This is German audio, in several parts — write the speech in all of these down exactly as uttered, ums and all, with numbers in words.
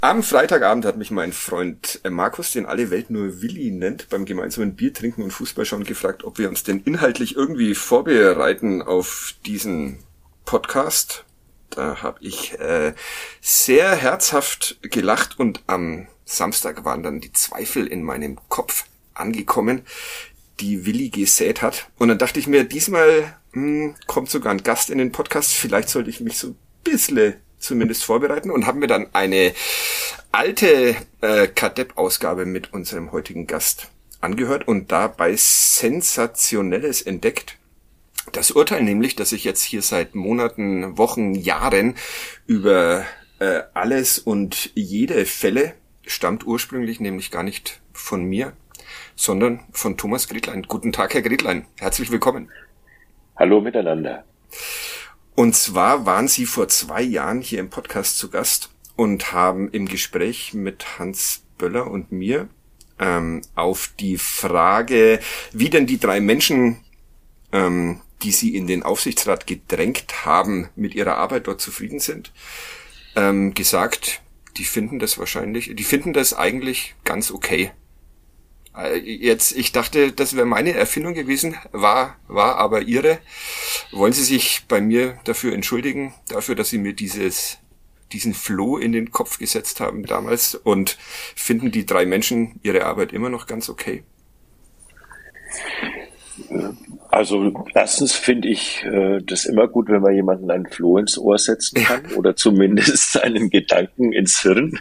Am Freitagabend hat mich mein Freund Markus, den alle Welt nur Willi nennt, beim gemeinsamen Bier trinken und Fußball schauen gefragt, ob wir uns denn inhaltlich irgendwie vorbereiten auf diesen Podcast. Da habe ich äh, sehr herzhaft gelacht und am Samstag waren dann die Zweifel in meinem Kopf angekommen, die Willi gesät hat. Und dann dachte ich mir, diesmal mh, kommt sogar ein Gast in den Podcast. Vielleicht sollte ich mich so ein bisschen zumindest vorbereiten und haben mir dann eine alte äh, Kadepp-Ausgabe mit unserem heutigen Gast angehört und dabei Sensationelles entdeckt. Das Urteil nämlich, dass ich jetzt hier seit Monaten, Wochen, Jahren über äh, alles und jede Fälle, stammt ursprünglich nämlich gar nicht von mir, sondern von Thomas Gretlein. Guten Tag, Herr Gretlein. Herzlich willkommen. Hallo miteinander. Und zwar waren Sie vor zwei Jahren hier im Podcast zu Gast und haben im Gespräch mit Hans Böller und mir ähm, auf die Frage, wie denn die drei Menschen, ähm, die Sie in den Aufsichtsrat gedrängt haben, mit ihrer Arbeit dort zufrieden sind, ähm, gesagt, die finden das wahrscheinlich, die finden das eigentlich ganz okay. Jetzt, ich dachte, das wäre meine Erfindung gewesen, war, war aber Ihre. Wollen Sie sich bei mir dafür entschuldigen, dafür, dass Sie mir dieses, diesen Floh in den Kopf gesetzt haben damals, und finden die drei Menschen ihre Arbeit immer noch ganz okay? Also erstens finde ich äh, das immer gut, wenn man jemanden einen Floh ins Ohr setzen kann oder zumindest einen Gedanken ins Hirn.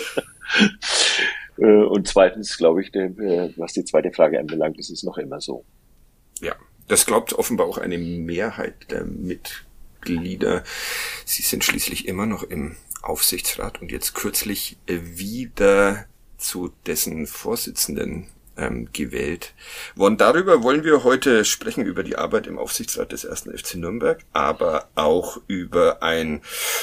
Und zweitens glaube ich, was die zweite Frage anbelangt, ist es noch immer so. Ja, das glaubt offenbar auch eine Mehrheit der Mitglieder. Sie sind schließlich immer noch im Aufsichtsrat und jetzt kürzlich wieder zu dessen Vorsitzenden ähm, gewählt worden. Darüber wollen wir heute sprechen, über die Arbeit im Aufsichtsrat des ersten F C Nürnberg, aber auch über ein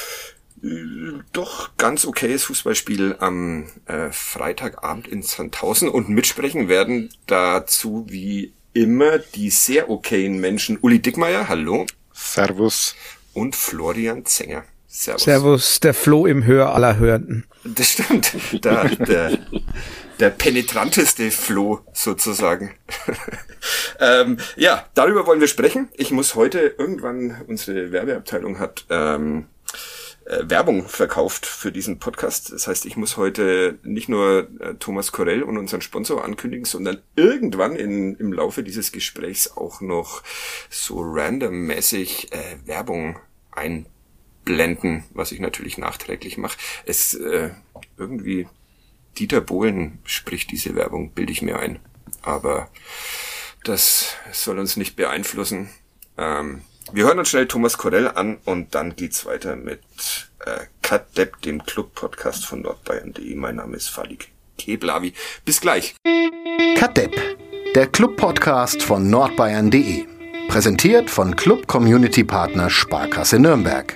doch ganz okayes Fußballspiel am äh, Freitagabend in Sandhausen, und mitsprechen werden dazu wie immer die sehr okayen Menschen Uli Dickmeyer, hallo. Servus. Und Florian Zenger. Servus. Servus, der Floh im Hör aller Hörenden. Das stimmt, der, der, der penetranteste Floh sozusagen. ähm, ja, darüber wollen wir sprechen. Ich muss heute irgendwann, unsere Werbeabteilung hat ähm, Werbung verkauft für diesen Podcast. Das heißt, ich muss heute nicht nur äh, Thomas Korell und unseren Sponsor ankündigen, sondern irgendwann in, im Laufe dieses Gesprächs auch noch so randommäßig äh, Werbung einblenden, was ich natürlich nachträglich mache. Es äh, irgendwie Dieter Bohlen spricht diese Werbung, bilde ich mir ein. Aber das soll uns nicht beeinflussen. Ähm, Wir hören uns schnell Thomas Korell an und dann geht's weiter mit äh, Kadepp, dem Club-Podcast von nordbayern punkt de. Mein Name ist Falik Keblavi. Bis gleich. Kadepp, der Club-Podcast von nordbayern punkt de. Präsentiert von Club-Community-Partner Sparkasse Nürnberg.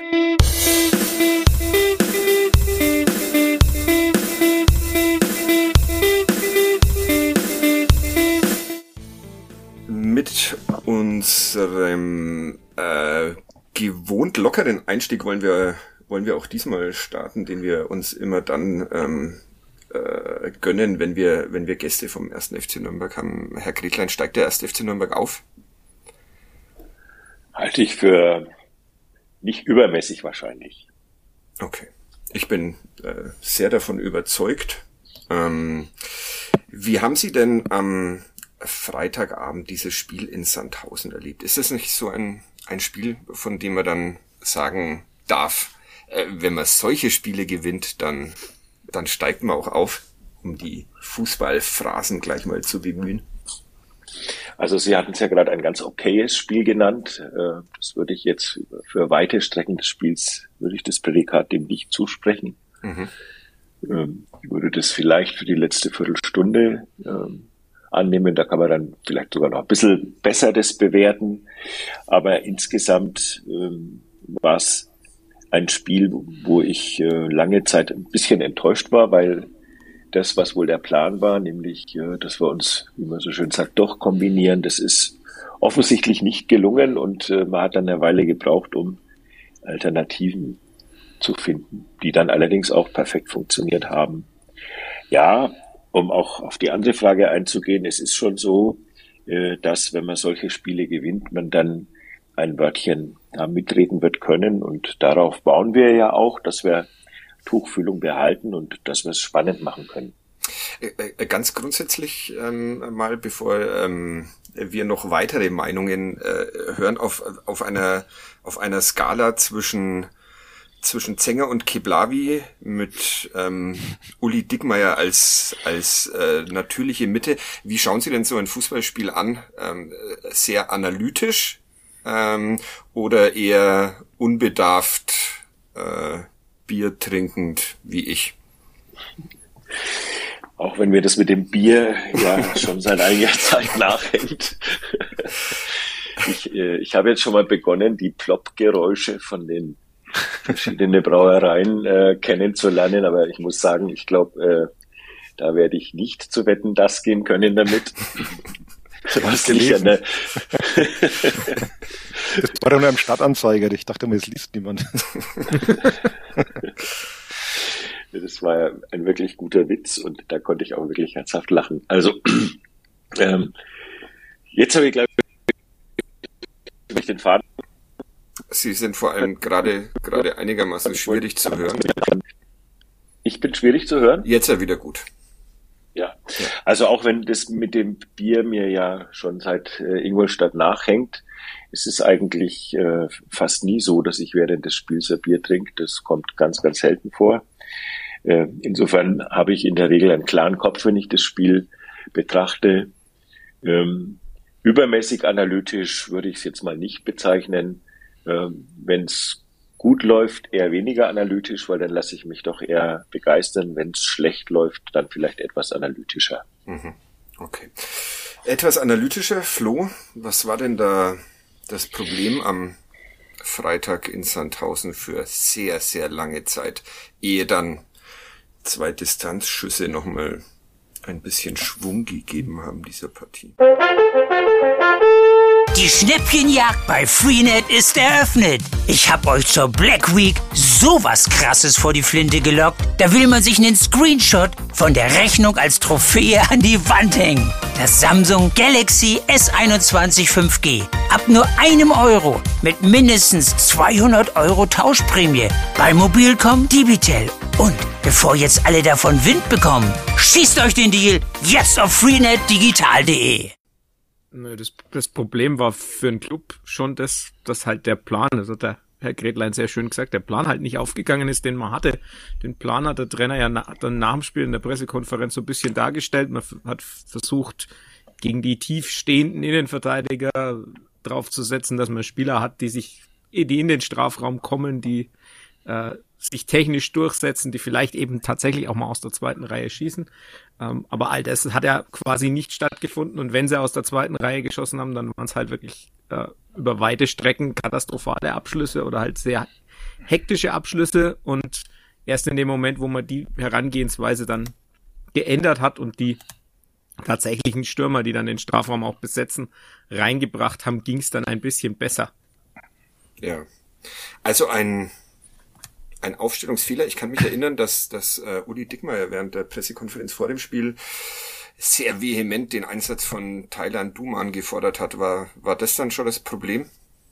Mit unserem äh, gewohnt lockeren Einstieg wollen wir wollen wir auch diesmal starten, den wir uns immer dann ähm, äh, gönnen, wenn wir wenn wir Gäste vom ersten F C Nürnberg haben. Herr Gretlein, steigt der erste F C Nürnberg auf? Halte ich für nicht übermäßig wahrscheinlich. Okay, ich bin äh, sehr davon überzeugt. Ähm, wie haben Sie denn am Freitagabend dieses Spiel in Sandhausen erlebt? Ist das nicht so ein ein Spiel, von dem man dann sagen darf, äh, wenn man solche Spiele gewinnt, dann dann steigt man auch auf, um die Fußballphrasen gleich mal zu bemühen? Also Sie hatten es ja gerade ein ganz okayes Spiel genannt. Das würde ich jetzt für weite Strecken des Spiels, würde ich das Prädikat dem nicht zusprechen. Mhm. Ich würde das vielleicht für die letzte Viertelstunde annehmen. Da kann man dann vielleicht sogar noch ein bisschen besser das bewerten. Aber insgesamt war es ein Spiel, wo ich lange Zeit ein bisschen enttäuscht war, weil das, was wohl der Plan war, nämlich, dass wir uns, wie man so schön sagt, doch kombinieren, das ist offensichtlich nicht gelungen und man hat dann eine Weile gebraucht, um Alternativen zu finden, die dann allerdings auch perfekt funktioniert haben. Ja, um auch auf die andere Frage einzugehen, es ist schon so, dass, wenn man solche Spiele gewinnt, man dann ein Wörtchen da mitreden wird können, und darauf bauen wir ja auch, dass wir Tuchfühlung behalten und dass wir es spannend machen können. Ganz grundsätzlich ähm, mal, bevor ähm, wir noch weitere Meinungen äh, hören, auf auf einer auf einer Skala zwischen zwischen Zenger und Keblavi mit ähm, Uli Dickmeyer als als äh, natürliche Mitte. Wie schauen Sie denn so ein Fußballspiel an? Ähm, sehr analytisch ähm, oder eher unbedarft, äh, Bier trinkend wie ich? Auch wenn mir das mit dem Bier ja schon seit einiger Zeit nachhängt. Ich, äh, ich habe jetzt schon mal begonnen, die Plopp-Geräusche von den verschiedenen Brauereien äh, kennenzulernen, aber ich muss sagen, ich glaube, äh, da werde ich nicht zu Wetten, das gehen können damit. Was gelesen? Ne? Das war doch nur im Stadtanzeiger. Ich dachte mir, es liest niemand. Das war ja ein wirklich guter Witz und da konnte ich auch wirklich herzhaft lachen. Also, ähm, jetzt habe ich, glaube ich, den Faden. Sie sind vor allem gerade gerade einigermaßen schwierig zu hören. Ich bin schwierig zu hören? Jetzt ja wieder gut. Ja, also auch wenn das mit dem Bier mir ja schon seit äh, Ingolstadt nachhängt, ist es eigentlich äh, fast nie so, dass ich während des Spiels ein Bier trinke. Das kommt ganz, ganz selten vor. Äh, insofern habe ich in der Regel einen klaren Kopf, wenn ich das Spiel betrachte. Ähm, übermäßig analytisch würde ich es jetzt mal nicht bezeichnen. Ähm, wenn es gut läuft, eher weniger analytisch, weil dann lasse ich mich doch eher begeistern. Wenn es schlecht läuft, dann vielleicht etwas analytischer. Mhm. Okay. Etwas analytischer, Flo, was war denn da das Problem am Freitag in Sandhausen für sehr, sehr lange Zeit, ehe dann zwei Distanzschüsse nochmal ein bisschen Schwung gegeben haben dieser Partie? Die Schnäppchenjagd bei Freenet ist eröffnet. Ich hab euch zur Black Week sowas Krasses vor die Flinte gelockt. Da will man sich einen Screenshot von der Rechnung als Trophäe an die Wand hängen. Das Samsung Galaxy S einundzwanzig fünf G. Ab nur einem Euro mit mindestens zweihundert Euro Tauschprämie bei Mobilcom Dibitel. Und bevor jetzt alle davon Wind bekommen, schießt euch den Deal jetzt auf freenet digital punkt de. Das, das Problem war für den Club schon das, dass halt der Plan, also der Herr Gretlein sehr schön gesagt, der Plan halt nicht aufgegangen ist, den man hatte. Den Plan hat der Trainer ja na, dann nach dem Spiel in der Pressekonferenz so ein bisschen dargestellt. Man f- hat versucht, gegen die tief stehenden Innenverteidiger draufzusetzen, dass man Spieler hat, die sich, die in den Strafraum kommen, die äh, sich technisch durchsetzen, die vielleicht eben tatsächlich auch mal aus der zweiten Reihe schießen. Ähm, aber all das hat ja quasi nicht stattgefunden. Und wenn sie aus der zweiten Reihe geschossen haben, dann waren es halt wirklich äh, über weite Strecken katastrophale Abschlüsse oder halt sehr hektische Abschlüsse. Und erst in dem Moment, wo man die Herangehensweise dann geändert hat und die tatsächlichen Stürmer, die dann den Strafraum auch besetzen, reingebracht haben, ging es dann ein bisschen besser. Ja, also ein Ein Aufstellungsfehler. Ich kann mich erinnern, dass, dass uh, Uli Dickmeyer während der Pressekonferenz vor dem Spiel sehr vehement den Einsatz von Taylan Duman gefordert hat. War, war das dann schon das Problem?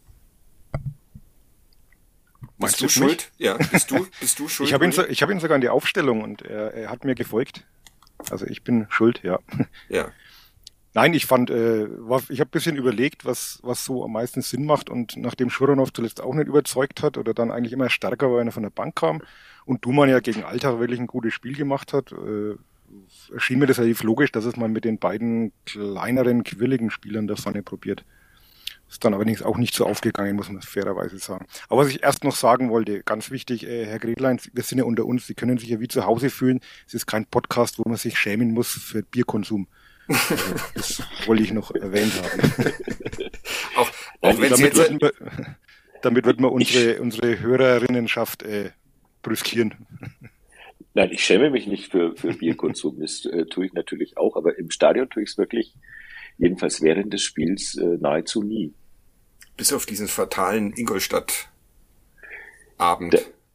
Bist du schuld? Ja, bist du, bist du schuld? Ich habe ihn, so, ich hab ihn sogar in die Aufstellung und er, er hat mir gefolgt. Also ich bin schuld, ja. Ja. Nein, ich fand, äh, war, ich habe ein bisschen überlegt, was was so am meisten Sinn macht, und nachdem Schuranov zuletzt auch nicht überzeugt hat oder dann eigentlich immer stärker war, wenn er von der Bank kam und Duman ja gegen Alltag wirklich ein gutes Spiel gemacht hat, äh, erschien mir das relativ logisch, dass es mal mit den beiden kleineren, quirligen Spielern der Pfanne probiert. Ist dann allerdings auch nicht so aufgegangen, muss man fairerweise sagen. Aber was ich erst noch sagen wollte, ganz wichtig, äh, Herr Gretlein, wir sind ja unter uns, Sie können sich ja wie zu Hause fühlen. Es ist kein Podcast, wo man sich schämen muss für Bierkonsum. Also, das wollte ich noch erwähnt haben. auch auch wenn Sie damit, jetzt... wird man, damit wird man unsere, unsere Hörerinnenschaft äh, brüskieren. Nein, ich schäme mich nicht für, für Bierkonsum. Das äh, tue ich natürlich auch, aber im Stadion tue ich es wirklich, jedenfalls während des Spiels, äh, nahezu nie. Bis auf diesen fatalen Ingolstadt-Abend. Der,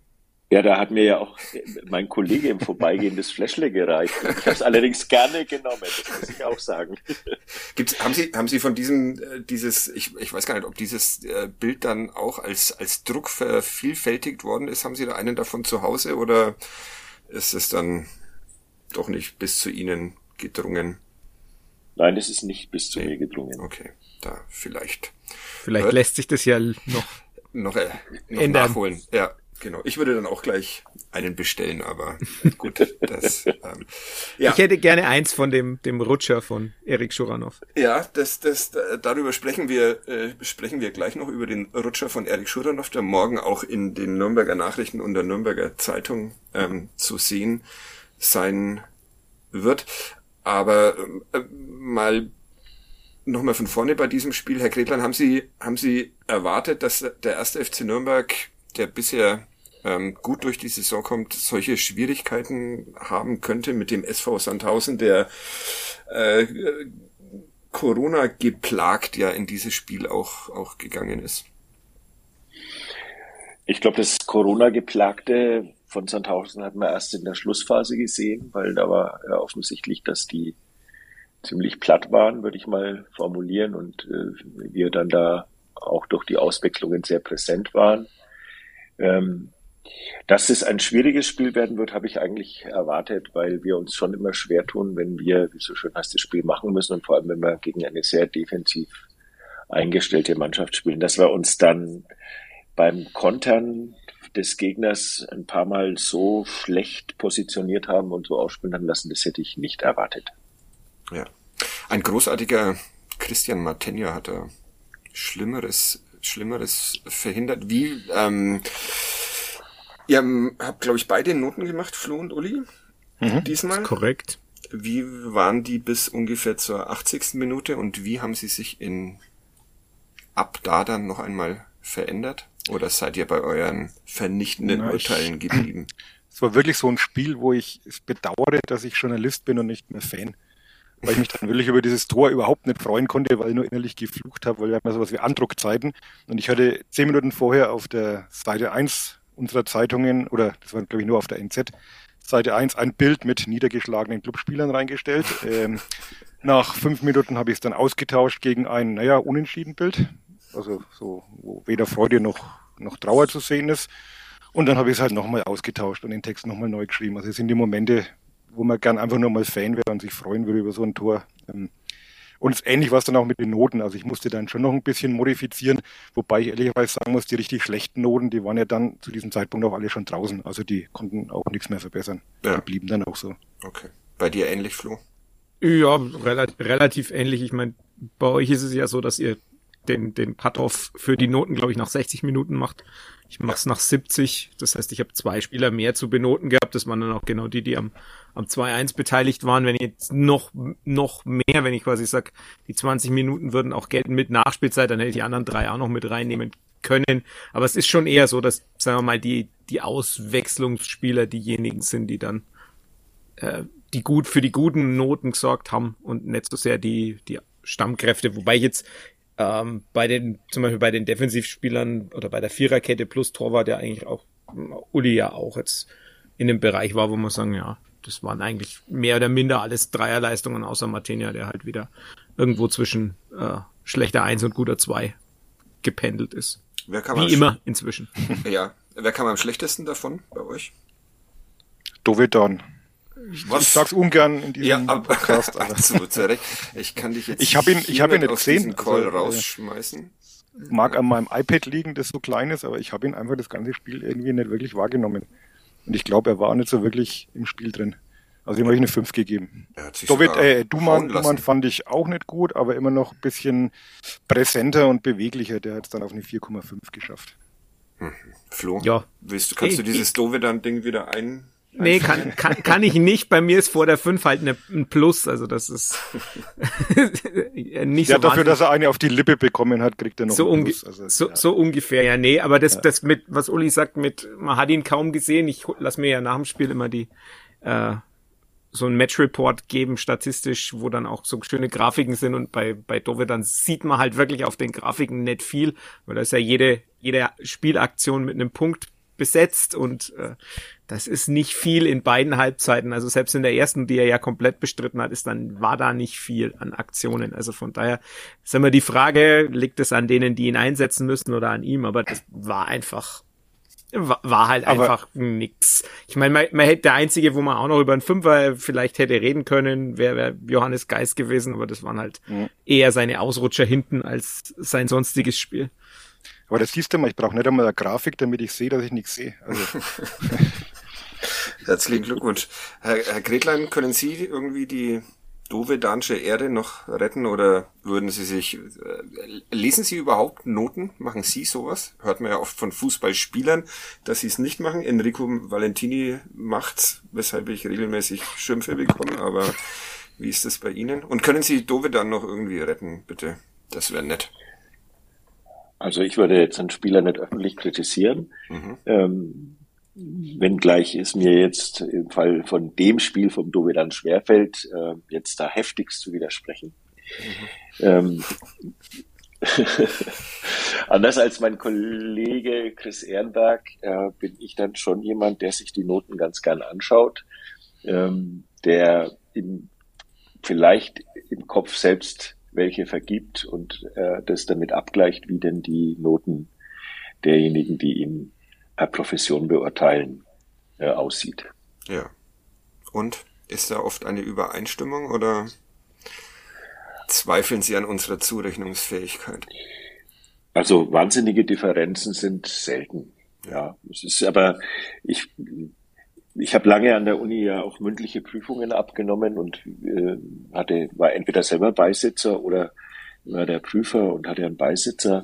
Ja, da hat mir ja auch mein Kollege im Vorbeigehen das Fläschle gereicht. Ich habe es allerdings gerne genommen, das muss ich auch sagen. Gibt's, haben Sie, haben Sie von diesem, äh, dieses, ich, ich weiß gar nicht, ob dieses äh, Bild dann auch als, als Druck vervielfältigt worden ist? Haben Sie da einen davon zu Hause oder ist es dann doch nicht bis zu Ihnen gedrungen? Nein, das ist nicht bis zu nee. mir gedrungen. Okay, da vielleicht. Vielleicht Hört, lässt sich das ja noch, noch, äh, noch ändern. nachholen. Ja. Genau, ich würde dann auch gleich einen bestellen, aber gut, das, ähm, ja. Ich hätte gerne eins von dem, dem Rutscher von Erik Schuranov. Ja, das, das, darüber sprechen wir, äh, sprechen wir gleich noch über den Rutscher von Erik Schuranov, der morgen auch in den Nürnberger Nachrichten und der Nürnberger Zeitung, ähm, zu sehen sein wird. Aber, äh, mal, nochmal von vorne bei diesem Spiel. Herr Gretlein, haben Sie, haben Sie erwartet, dass der erste F C Nürnberg, der bisher ähm, gut durch die Saison kommt, solche Schwierigkeiten haben könnte mit dem S V Sandhausen, der äh, Corona geplagt ja in dieses Spiel auch auch gegangen ist? Ich glaube, das Corona-Geplagte von Sandhausen hat man erst in der Schlussphase gesehen, weil da war ja offensichtlich, dass die ziemlich platt waren, würde ich mal formulieren, und äh, wir dann da auch durch die Auswechslungen sehr präsent waren. Ähm, dass es ein schwieriges Spiel werden wird, habe ich eigentlich erwartet, weil wir uns schon immer schwer tun, wenn wir, wie so schön heißt, das Spiel machen müssen und vor allem, wenn wir gegen eine sehr defensiv eingestellte Mannschaft spielen, dass wir uns dann beim Kontern des Gegners ein paar Mal so schlecht positioniert haben und so ausspielen haben lassen, das hätte ich nicht erwartet. Ja, ein großartiger Christian Martenja hat da Schlimmeres Schlimmeres verhindert. Wie, ähm, ihr habt, glaube ich, beide Noten gemacht, Flo und Uli, mhm. diesmal. Korrekt. Wie waren die bis ungefähr zur achtzigsten Minute und wie haben sie sich in ab da dann noch einmal verändert? Oder seid ihr bei euren vernichtenden Na, Urteilen ich, geblieben? Es war wirklich so ein Spiel, wo ich es bedauere, dass ich Journalist bin und nicht mehr Fan. Weil ich mich dann wirklich über dieses Tor überhaupt nicht freuen konnte, weil ich nur innerlich geflucht habe, weil wir haben ja sowas wie Andruckzeiten. Und ich hatte zehn Minuten vorher auf der Seite eins unserer Zeitungen, oder das war glaube ich nur auf der N Z, Seite eins, ein Bild mit niedergeschlagenen Clubspielern reingestellt. Ähm, nach fünf Minuten habe ich es dann ausgetauscht gegen ein, naja, Unentschieden-Bild. Also so, wo weder Freude noch, noch Trauer zu sehen ist. Und dann habe ich es halt nochmal ausgetauscht und den Text nochmal neu geschrieben. Also es sind die Momente, wo man gern einfach nur mal Fan wäre und sich freuen würde über so ein Tor. Und ähnlich war es dann auch mit den Noten. Also ich musste dann schon noch ein bisschen modifizieren, wobei ich ehrlicherweise sagen muss, die richtig schlechten Noten, die waren ja dann zu diesem Zeitpunkt auch alle schon draußen. Also die konnten auch nichts mehr verbessern. Ja. Die blieben dann auch so. Okay. Bei dir ähnlich, Flo? Ja, relativ, relativ ähnlich. Ich meine, bei euch ist es ja so, dass ihr den, den Cut-Off für die Noten, glaube ich, nach sechzig Minuten macht. Ich mache es ja. nach siebzig. Das heißt, ich habe zwei Spieler mehr zu benoten gehabt. Das waren dann auch genau die, die am, am zwei eins beteiligt waren. Wenn ich jetzt noch, noch mehr, wenn ich quasi sage, die zwanzig Minuten würden auch gelten mit Nachspielzeit, dann hätte ich die anderen drei auch noch mit reinnehmen können. Aber es ist schon eher so, dass, sagen wir mal, die, die Auswechslungsspieler diejenigen sind, die dann, äh, die gut für die guten Noten gesorgt haben und nicht so sehr die, die Stammkräfte. Wobei ich jetzt, Ähm, bei den, zum Beispiel bei den Defensivspielern oder bei der Viererkette plus Torwart, der eigentlich auch, Uli ja auch jetzt in dem Bereich war, wo man sagen, ja, das waren eigentlich mehr oder minder alles Dreierleistungen, außer Martenja, der halt wieder irgendwo zwischen äh, schlechter Eins und guter Zwei gependelt ist. Wer kam Wie immer inzwischen. Ja, wer kam am schlechtesten davon bei euch? Dovedan. Ich, ich sag's ungern in diesem ja, aber, Podcast. Aber. Absolut, zu Recht. Ich kann dich jetzt ich hab ihn, ich hab ihn nicht gesehen. Call also, rausschmeißen. Mag an meinem iPad liegen, das so klein ist, aber ich habe ihn einfach das ganze Spiel irgendwie nicht wirklich wahrgenommen. Und ich glaube, er war nicht so wirklich im Spiel drin. Also ihm habe ich eine fünf gegeben. David, äh, Duman, Duman fand ich auch nicht gut, aber immer noch ein bisschen präsenter und beweglicher. Der hat es dann auf eine vier Komma fünf geschafft. Hm. Flo, ja. willst du, kannst hey, du dieses Dovedan-Ding wieder ein... Nee, kann, kann, kann ich nicht. Bei mir ist vor der fünf halt eine, ein Plus, also das ist nicht ja, so dafür, dass er eine auf die Lippe bekommen hat, kriegt er noch so einen Plus. Also, so, ja. so ungefähr, ja, nee, aber das, ja. das mit, was Uli sagt, mit, man hat ihn kaum gesehen, ich lass mir ja nach dem Spiel immer die, äh, so ein Match-Report geben, statistisch, wo dann auch so schöne Grafiken sind und bei, bei Dovedan sieht man halt wirklich auf den Grafiken nicht viel, weil da ist ja jede, jede Spielaktion mit einem Punkt besetzt und äh, das ist nicht viel in beiden Halbzeiten. Also selbst in der ersten, die er ja komplett bestritten hat, ist dann war da nicht viel an Aktionen. Also von daher ist immer die Frage, liegt es an denen, die ihn einsetzen müssen oder an ihm? Aber das war einfach war, war halt Aber einfach nix. Ich meine, man, man hätte der einzige, wo man auch noch über einen Fünfer vielleicht hätte reden können, wäre wär Johannes Geis gewesen. Aber das waren halt mhm. eher seine Ausrutscher hinten als sein sonstiges Spiel. Aber das siehst du mal, ich brauche nicht einmal eine Grafik, damit ich sehe, dass ich nichts sehe. Also. Herzlichen Glückwunsch. Herr, Herr Gretlein, können Sie irgendwie die dovedansche Erde noch retten oder würden Sie sich, äh, lesen Sie überhaupt Noten? Machen Sie sowas? Hört man ja oft von Fußballspielern, dass sie es nicht machen. Enrico Valentini macht's, weshalb ich regelmäßig Schimpfe bekomme, aber wie ist das bei Ihnen? Und können Sie Dovedan noch irgendwie retten, bitte? Das wäre nett. Also ich würde jetzt einen Spieler nicht öffentlich kritisieren, mhm. ähm, wenngleich es mir jetzt im Fall von dem Spiel vom Dovedan schwerfällt, äh, jetzt da heftigst zu widersprechen. Mhm. Ähm, anders als mein Kollege Chris Ehrenberg äh, bin ich dann schon jemand, der sich die Noten ganz gern anschaut, ähm, der in, vielleicht im Kopf selbst welche vergibt und äh, das damit abgleicht, wie denn die Noten derjenigen, die ihn per Profession beurteilen, äh, aussieht. Ja. Und ist da oft eine Übereinstimmung oder zweifeln Sie an unserer Zurechnungsfähigkeit? Also wahnsinnige Differenzen sind selten. Ja, es ist aber ich Ich habe lange an der Uni ja auch mündliche Prüfungen abgenommen und äh, hatte war entweder selber Beisitzer oder war der Prüfer und hatte einen Beisitzer.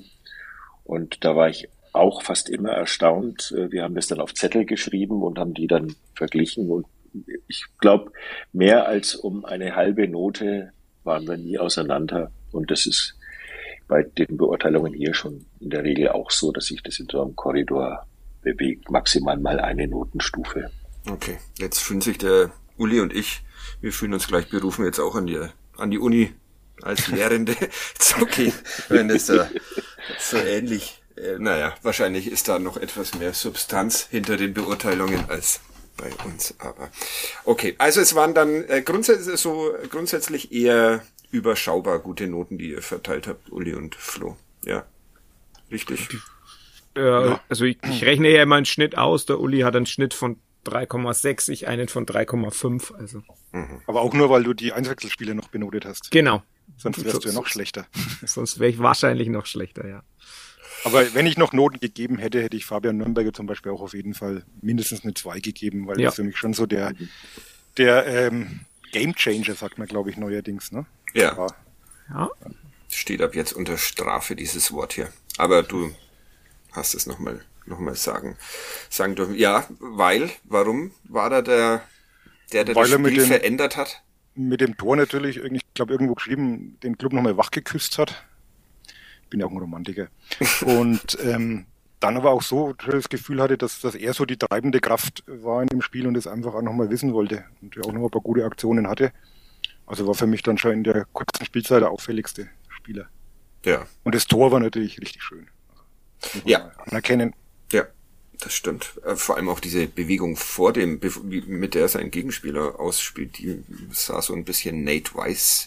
Und da war ich auch fast immer erstaunt. Wir haben das dann auf Zettel geschrieben und haben die dann verglichen. Und ich glaube, mehr als um eine halbe Note waren wir nie auseinander. Und das ist bei den Beurteilungen hier schon in der Regel auch so, dass sich das in so einem Korridor bewegt. Maximal mal eine Notenstufe. Okay, jetzt fühlen sich der Uli und ich, wir fühlen uns gleich berufen, jetzt auch an die, an die Uni als Lehrende zu gehen, wenn es da so ähnlich, äh, naja, wahrscheinlich ist da noch etwas mehr Substanz hinter den Beurteilungen als bei uns, aber okay, also es waren dann äh, grundsätzlich so grundsätzlich eher überschaubar gute Noten, die ihr verteilt habt, Uli und Flo, ja, richtig? Äh, ja. Also ich, ich rechne ja immer einen Schnitt aus, der Uli hat einen Schnitt von drei Komma sechs, ich einen von drei Komma fünf, also. Mhm. Aber auch nur, weil du die Einwechselspiele noch benotet hast. Genau. Sonst wärst du ja noch schlechter. Sonst wäre ich wahrscheinlich noch schlechter, ja. Aber wenn ich noch Noten gegeben hätte, hätte ich Fabian Nürnberger zum Beispiel auch auf jeden Fall mindestens eine zwei gegeben, weil ja. das für mich schon so der, der ähm, Gamechanger, sagt man, glaube ich, neuerdings, ne? Ja. Aber, ja. Steht ab jetzt unter Strafe, dieses Wort hier. Aber du hast es nochmal nochmal sagen, sagen dürfen. Ja, weil, warum war da der, der, der weil das Spiel dem, verändert hat? Mit dem Tor natürlich, ich glaube irgendwo geschrieben, den Club nochmal wach geküsst hat. Ich bin ja auch ein Romantiker. Und ähm, dann aber auch so das Gefühl hatte, dass, dass er so die treibende Kraft war in dem Spiel und es einfach auch nochmal wissen wollte und auch noch ein paar gute Aktionen hatte. Also war für mich dann schon in der kurzen Spielzeit der auffälligste Spieler. Ja. Und das Tor war natürlich richtig schön. Ja. Anerkennen. Ja, das stimmt. Vor allem auch diese Bewegung vor dem, mit der sein Gegenspieler ausspielt, die sah so ein bisschen Nate Weiss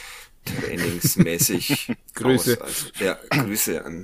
trainingsmäßig Grüße. aus. Also, ja, Grüße an,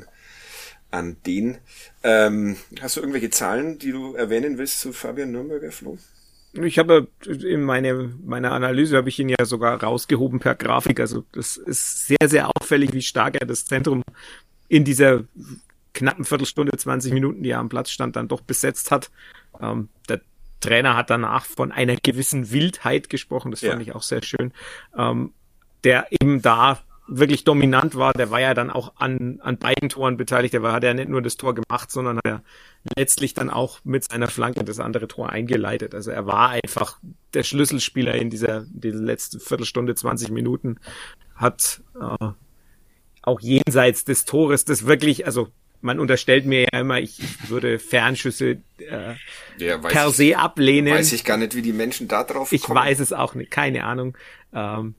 an den. Ähm, hast du irgendwelche Zahlen, die du erwähnen willst zu Fabian Nürnberger, Flo? Ich habe in meine, meiner Analyse habe ich ihn ja sogar rausgehoben per Grafik. Also das ist sehr, sehr auffällig, wie stark er das Zentrum in dieser knappen Viertelstunde, zwanzig Minuten, die er am Platz stand, dann doch besetzt hat. Ähm, der Trainer hat danach von einer gewissen Wildheit gesprochen, das fand ja. ich auch sehr schön, ähm, der eben da wirklich dominant war, der war ja dann auch an an beiden Toren beteiligt, der war, hat ja nicht nur das Tor gemacht, sondern hat er letztlich dann auch mit seiner Flanke das andere Tor eingeleitet. Also er war einfach der Schlüsselspieler in dieser, dieser letzten Viertelstunde, zwanzig Minuten, hat äh, auch jenseits des Tores das wirklich, also man unterstellt mir ja immer, ich würde Fernschüsse äh, ja, per ich, se ablehnen. Weiß ich gar nicht, wie die Menschen da drauf ich kommen. Ich weiß es auch nicht, keine Ahnung. Ähm,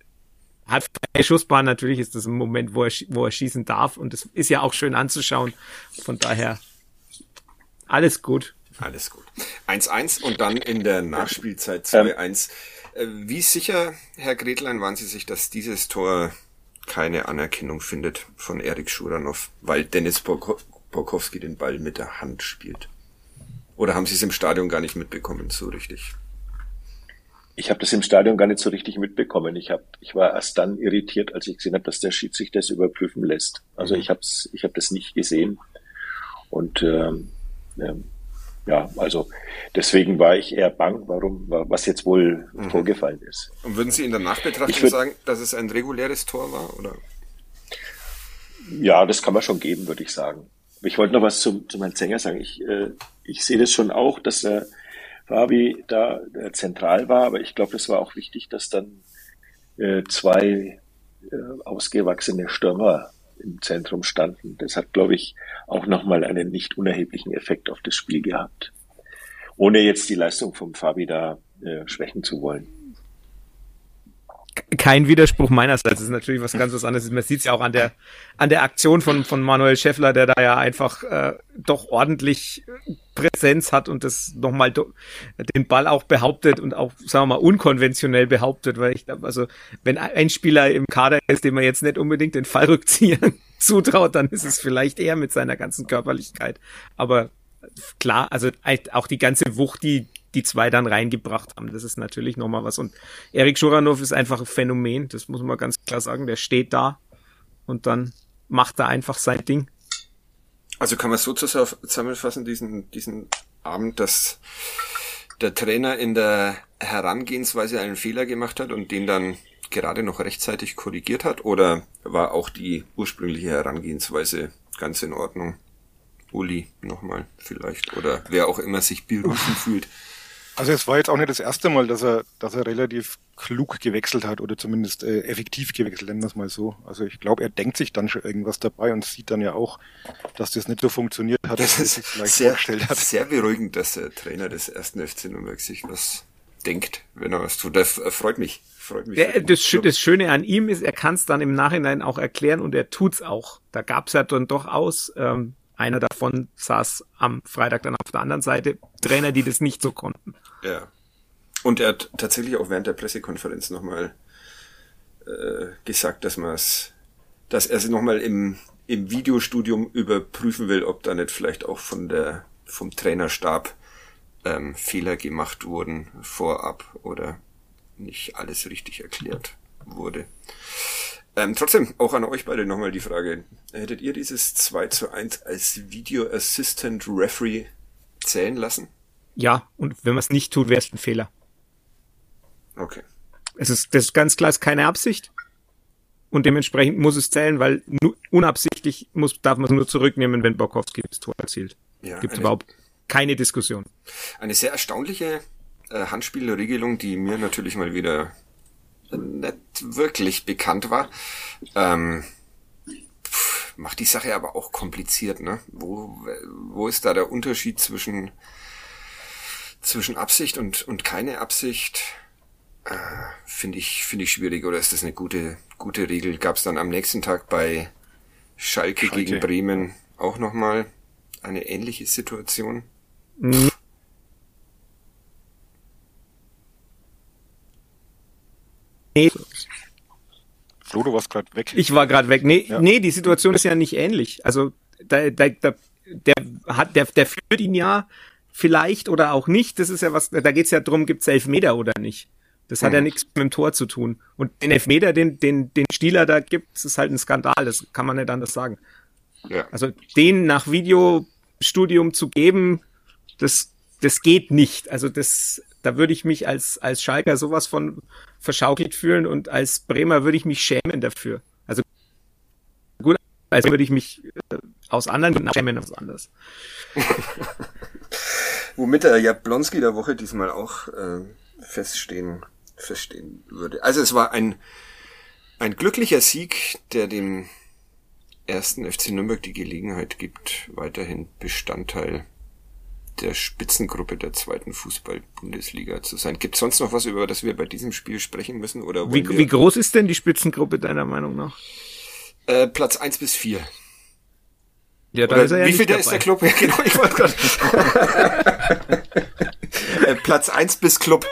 hat freie Schussbahn, natürlich ist das ein Moment, wo er, wo er schießen darf und das ist ja auch schön anzuschauen. Von daher Alles gut. Alles gut. eins eins und dann in der Nachspielzeit zwei eins. Wie sicher, Herr Gretlein, waren Sie sich, dass dieses Tor keine Anerkennung findet von Erik Schuranov, weil Dennis Borkowski den Ball mit der Hand spielt? Oder haben Sie es im Stadion gar nicht mitbekommen, so richtig? Ich habe das im Stadion gar nicht so richtig mitbekommen. Ich hab, ich war erst dann irritiert, als ich gesehen habe, dass der Schiedsrichter das überprüfen lässt. Also ich habe ich hab das nicht gesehen. Und ähm, ähm, ja, also deswegen war ich eher bang, warum, was jetzt wohl mhm. vorgefallen ist. Und würden Sie in der Nachbetrachtung würd, sagen, dass es ein reguläres Tor war, oder? Ja, das kann man schon geben, würde ich sagen. Ich wollte noch was zu, zu Herrn Zenger sagen. Ich, äh, ich sehe das schon auch, dass äh, Fabi da äh, zentral war, aber ich glaube, es war auch wichtig, dass dann äh, zwei äh, ausgewachsene Stürmer im Zentrum standen. Das hat, glaube ich, auch nochmal einen nicht unerheblichen Effekt auf das Spiel gehabt. Ohne jetzt die Leistung vom Fabi da äh, schwächen zu wollen. Kein Widerspruch meinerseits. Das ist natürlich was ganz was anderes. Man sieht es ja auch an der an der Aktion von von Manuel Schäffler, der da ja einfach äh, doch ordentlich Präsenz hat und das nochmal do, den Ball auch behauptet und auch, sagen wir mal, unkonventionell behauptet, weil ich glaube, also wenn ein Spieler im Kader ist, dem man jetzt nicht unbedingt den Fallrückzieher zutraut, dann ist es vielleicht eher mit seiner ganzen Körperlichkeit. Aber klar, also auch die ganze Wucht, die die zwei dann reingebracht haben. Das ist natürlich nochmal was. Und Erik Schuranov ist einfach ein Phänomen, das muss man ganz klar sagen. Der steht da und dann macht er einfach sein Ding. Also kann man so zusammenfassen, diesen, diesen Abend, dass der Trainer in der Herangehensweise einen Fehler gemacht hat und den dann gerade noch rechtzeitig korrigiert hat? Oder war auch die ursprüngliche Herangehensweise ganz in Ordnung? Uli nochmal vielleicht, oder wer auch immer sich berufen fühlt. Also es war jetzt auch nicht das erste Mal, dass er, dass er relativ klug gewechselt hat oder zumindest äh, effektiv gewechselt, nennen wir es mal so. Also ich glaube, er denkt sich dann schon irgendwas dabei und sieht dann ja auch, dass das nicht so funktioniert hat, das als er ist sich vielleicht sehr, vorgestellt hat. Sehr beruhigend, dass der Trainer des ersten F C Nürnberg sich was denkt, wenn er was tut. Das freut mich. Freut mich der, das, das Schöne an ihm ist, er kann es dann im Nachhinein auch erklären und er tut's auch. Da gab's ja dann doch aus, ähm, einer davon saß am Freitag dann auf der anderen Seite, Trainer, die das nicht so konnten. Ja. Und er hat tatsächlich auch während der Pressekonferenz nochmal äh, gesagt, dass man es, dass er sich nochmal im im Videostudium überprüfen will, ob da nicht vielleicht auch von der vom Trainerstab ähm, Fehler gemacht wurden vorab oder nicht alles richtig erklärt wurde. Ähm, trotzdem, auch an euch beide nochmal die Frage. Hättet ihr dieses zwei zu eins als Video Assistant Referee zählen lassen? Ja, und wenn man es nicht tut, wäre es ein Fehler. Okay. Es ist, das ist ganz klar, es ist keine Absicht. Und dementsprechend muss es zählen, weil nur unabsichtlich muss, darf man es nur zurücknehmen, wenn Borkowski das Tor erzielt. Ja, gibt überhaupt keine Diskussion. Eine sehr erstaunliche äh, Handspielregelung, die mir natürlich mal wieder nicht wirklich bekannt war. Ähm, pff, macht die Sache aber auch kompliziert, ne? Wo, wo ist da der Unterschied zwischen zwischen Absicht und und keine Absicht? Äh, finde ich finde ich schwierig. Oder ist das eine gute gute Regel? Gab es dann am nächsten Tag bei Schalke, Schalke. gegen Bremen auch nochmal eine ähnliche Situation? Mhm. Nee. Flo, du warst gerade weg. Ich war gerade weg. Nee, ja. nee, die Situation ist ja nicht ähnlich. Also da, da, da, der hat, der, der führt ihn ja vielleicht oder auch nicht. Das ist ja was. Da geht's ja drum, gibt's Elfmeter oder nicht. Das hat hm. ja nichts mit dem Tor zu tun. Und den Elfmeter, den, den, den Stieler da gibt, das ist halt ein Skandal. Das kann man nicht anders sagen. Ja. Also den nach Videostudium zu geben, das, das geht nicht. Also das, da würde ich mich als, als Schalker sowas von verschaukelt fühlen und als Bremer würde ich mich schämen dafür. Also gut, als würde ich mich äh, aus anderen Gründen schämen als anders. Womit der Jablonski der Woche diesmal auch äh, feststehen, feststehen würde. Also es war ein, ein glücklicher Sieg, der dem ersten F C Nürnberg die Gelegenheit gibt, weiterhin Bestandteil der Spitzengruppe der zweiten Fußball-Bundesliga zu sein. Gibt es sonst noch was, über das wir bei diesem Spiel sprechen müssen? Oder wie, wie groß ist denn die Spitzengruppe deiner Meinung nach? Äh, Platz eins bis vier. Ja, dann Oder ist er ja wie viel nicht der dabei. ist der Club? Ja, genau, ich wollte gerade. Äh, Platz eins bis Club.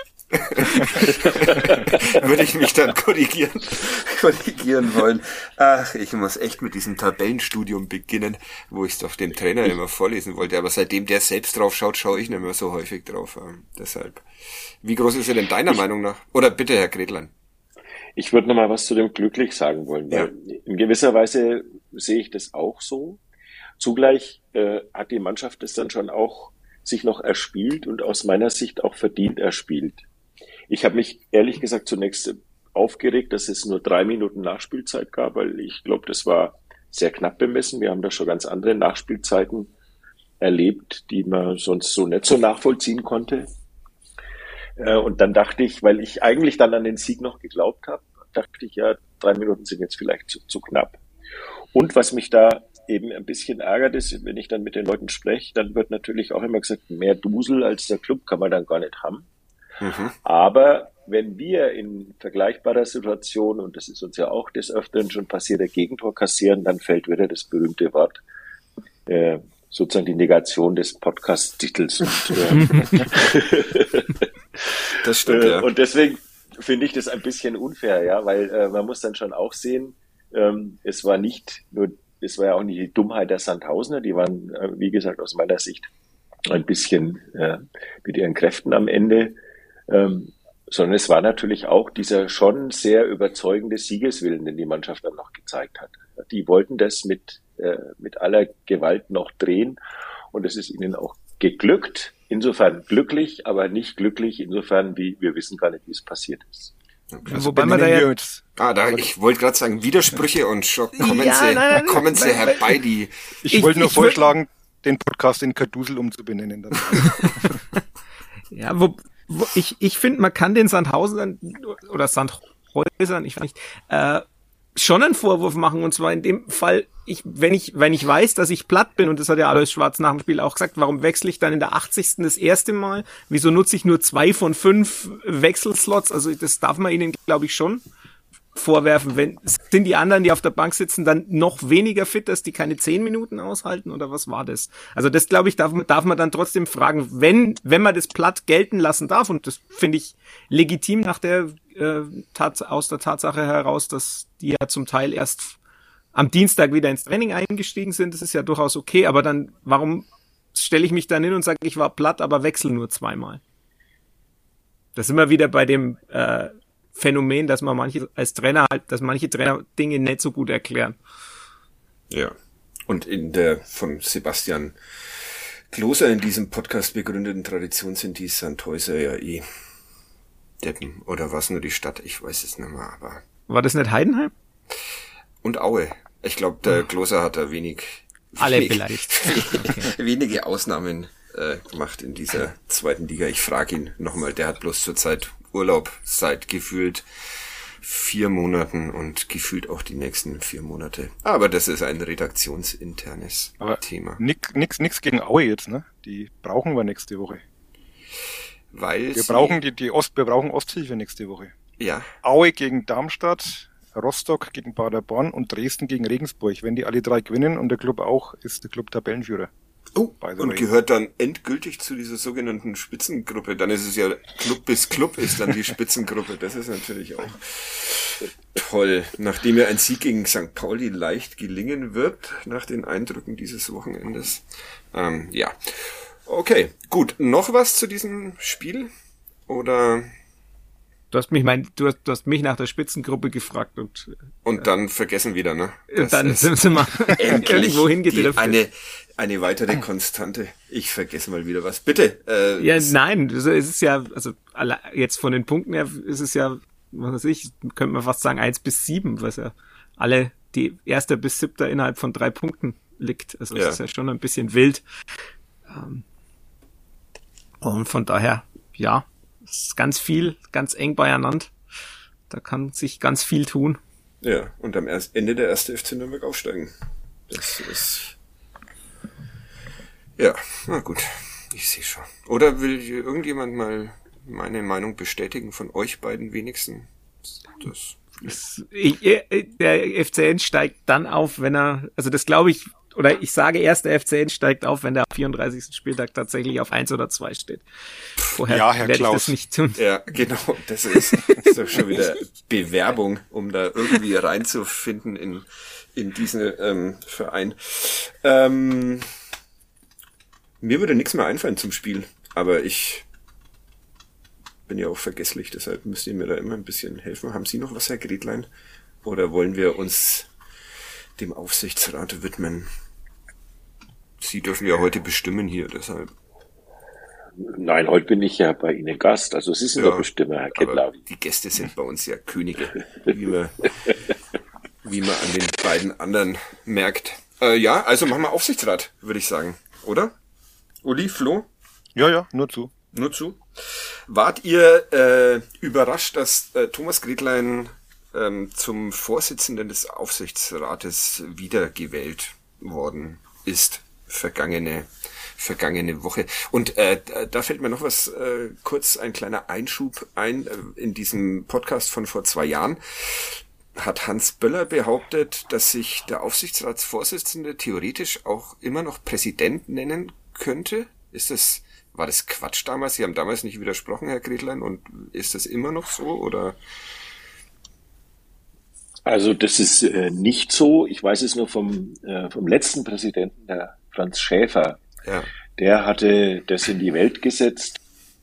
Würde ich mich dann korrigieren, korrigieren wollen. Ach, ich muss echt mit diesem Tabellenstudium beginnen, wo ich es doch dem Trainer immer vorlesen wollte. Aber seitdem der selbst drauf schaut, schaue ich nicht mehr so häufig drauf. Ähm, deshalb. Wie groß ist er denn deiner ich, Meinung nach? Oder bitte, Herr Gretlein. Ich würde noch mal was zu dem Glücklich sagen wollen, weil ja. in gewisser Weise sehe ich das auch so. Zugleich äh, hat die Mannschaft das dann schon auch sich noch erspielt und aus meiner Sicht auch verdient erspielt. Ich habe mich ehrlich gesagt zunächst aufgeregt, dass es nur drei Minuten Nachspielzeit gab, weil ich glaube, das war sehr knapp bemessen. Wir haben da schon ganz andere Nachspielzeiten erlebt, die man sonst so nicht so nachvollziehen konnte. Und dann dachte ich, weil ich eigentlich dann an den Sieg noch geglaubt habe, dachte ich, ja, drei Minuten sind jetzt vielleicht zu, zu knapp. Und was mich da eben ein bisschen ärgert ist, wenn ich dann mit den Leuten spreche, dann wird natürlich auch immer gesagt, mehr Dusel als der Club kann man dann gar nicht haben. Mhm. Aber wenn wir in vergleichbarer Situation, und das ist uns ja auch des Öfteren schon passiert, ein Gegentor kassieren, dann fällt wieder das berühmte Wort, äh, sozusagen die Negation des Podcast-Titels. Und, äh, das stimmt, ja. Und deswegen finde ich das ein bisschen unfair, ja, weil äh, man muss dann schon auch sehen, ähm, es war nicht nur, es war ja auch nicht die Dummheit der Sandhausener, die waren, äh, wie gesagt, aus meiner Sicht ein bisschen äh, mit ihren Kräften am Ende, ähm, sondern es war natürlich auch dieser schon sehr überzeugende Siegeswillen, den die Mannschaft dann noch gezeigt hat. Die wollten das mit äh, mit aller Gewalt noch drehen und es ist ihnen auch geglückt. Insofern glücklich, aber nicht glücklich insofern, wie wir wissen gar nicht, wie es passiert ist. Also wobei man da ja, ah, da, ich wollte gerade sagen, Widersprüche und Schock, kommen ja, Sie, nein, kommen Sie herbei, die... Ich, ich wollte nur ich vorschlagen, will... den Podcast in Kadusel umzubenennen. ja, wo, wo ich, ich finde, man kann den Sandhausern oder Sandhäusern, ich weiß nicht, äh, schon einen Vorwurf machen, und zwar in dem Fall, ich, wenn ich, wenn ich weiß, dass ich platt bin, und das hat ja Alois Schwarz nach dem Spiel auch gesagt, warum wechsle ich dann in der achtzigsten das erste Mal? Wieso nutze ich nur zwei von fünf Wechselslots? Also das darf man ihnen, glaube ich, schon vorwerfen. Wenn, sind die anderen, die auf der Bank sitzen, dann noch weniger fit, dass die keine zehn Minuten aushalten, oder was war das? Also das, glaube ich, darf, darf man dann trotzdem fragen, wenn, wenn man das platt gelten lassen darf, und das finde ich legitim nach der, äh, Tat, aus der Tatsache heraus, dass die ja zum Teil erst am Dienstag wieder ins Training eingestiegen sind, das ist ja durchaus okay, aber dann, warum stelle ich mich dann hin und sage, ich war platt, aber wechsle nur zweimal? Das sind wir wieder bei dem, äh, Phänomen, dass man manche als Trainer halt, dass manche Trainer Dinge nicht so gut erklären. Ja. Und in der von Sebastian Kloser in diesem Podcast begründeten Tradition sind die Sandhäuser ja eh Deppen. Oder war es nur die Stadt? Ich weiß es nicht mehr, aber. War das nicht Heidenheim? Und Aue. Ich glaube, der Kloser hat da wenig, alle wenig, beleidigt. wenige Ausnahmen äh, gemacht in dieser zweiten Liga. Ich frage ihn nochmal, der hat bloß zurzeit Urlaub seit gefühlt vier Monaten und gefühlt auch die nächsten vier Monate. Aber das ist ein redaktionsinternes Aber Thema. Nix, nix, nix gegen Aue jetzt, ne? Die brauchen wir nächste Woche. Weil wir brauchen die, die Ost, wir brauchen Osthilfe nächste Woche. Ja. Aue gegen Darmstadt, Rostock gegen Paderborn und Dresden gegen Regensburg. Wenn die alle drei gewinnen und der Club auch, ist der Club Tabellenführer. Oh, und gehört dann endgültig zu dieser sogenannten Spitzengruppe. Dann ist es ja Club bis Club ist dann die Spitzengruppe. Das ist natürlich auch toll. Nachdem ja ein Sieg gegen Sankt Pauli leicht gelingen wird, nach den Eindrücken dieses Wochenendes. Ähm, ja. Okay, gut. Noch was zu diesem Spiel? Oder... Du hast mich mein, du hast, du hast mich nach der Spitzengruppe gefragt und und dann vergessen wieder, ne? Das dann sind sie mal irgendwo hingedriftet. Eine eine weitere Konstante. Ich vergesse mal wieder was. Bitte. Äh, ja, nein, es ist ja, also jetzt von den Punkten her ist es ja, was weiß ich, könnte man fast sagen eins bis sieben, was ja alle die erste bis siebter innerhalb von drei Punkten liegt. Also es ja. ist ja schon ein bisschen wild. Und von daher, ja. Es ist ganz viel, ganz eng beieinander. Da kann sich ganz viel tun. Ja, und am Ende der erste F C Nürnberg aufsteigen. Das ist... Ja, na gut. Ich sehe schon. Oder will irgendjemand mal meine Meinung bestätigen von euch beiden wenigstens? Das... das ich, der F C N steigt dann auf, wenn er... Also das glaube ich... oder ich sage erst, der F C N steigt auf, wenn der am vierunddreißigsten Spieltag tatsächlich auf eins oder zwei steht. Vorher ja, Herr werde Klaus. ich das nicht tun. Ja, genau. Das ist, das ist doch schon wieder Bewerbung, um da irgendwie reinzufinden in, in diesen ähm, Verein. Ähm, mir würde nichts mehr einfallen zum Spiel, aber ich bin ja auch vergesslich, deshalb müsst ihr mir da immer ein bisschen helfen. Haben Sie noch was, Herr Gretlein? Oder wollen wir uns dem Aufsichtsrat widmen? Sie dürfen ja heute bestimmen hier, deshalb. Nein, heute bin ich ja bei Ihnen Gast, also Sie sind Ja, der Bestimmer, Herr Kettlavi. Die Gäste sind bei uns ja Könige, wie man, wie man an den beiden anderen merkt. Äh, ja, also machen wir Aufsichtsrat, würde ich sagen, oder? Uli, Flo? Ja, ja, nur zu. Nur zu. Wart ihr äh, überrascht, dass äh, Thomas Gretlein ähm, zum Vorsitzenden des Aufsichtsrates wiedergewählt worden ist, vergangene vergangene Woche? Und äh, da fällt mir noch was, äh, kurz ein kleiner Einschub ein. Äh, in diesem Podcast von vor zwei Jahren hat Hans Böller behauptet, dass sich der Aufsichtsratsvorsitzende theoretisch auch immer noch Präsident nennen könnte. Ist das, war das Quatsch damals? Sie haben damals nicht widersprochen, Herr Gretlein, und ist das immer noch so, oder? Also das ist äh, nicht so. Ich weiß es nur vom, äh, vom letzten Präsidenten, der Franz Schäfer. Ja. Der hatte das in die Welt gesetzt.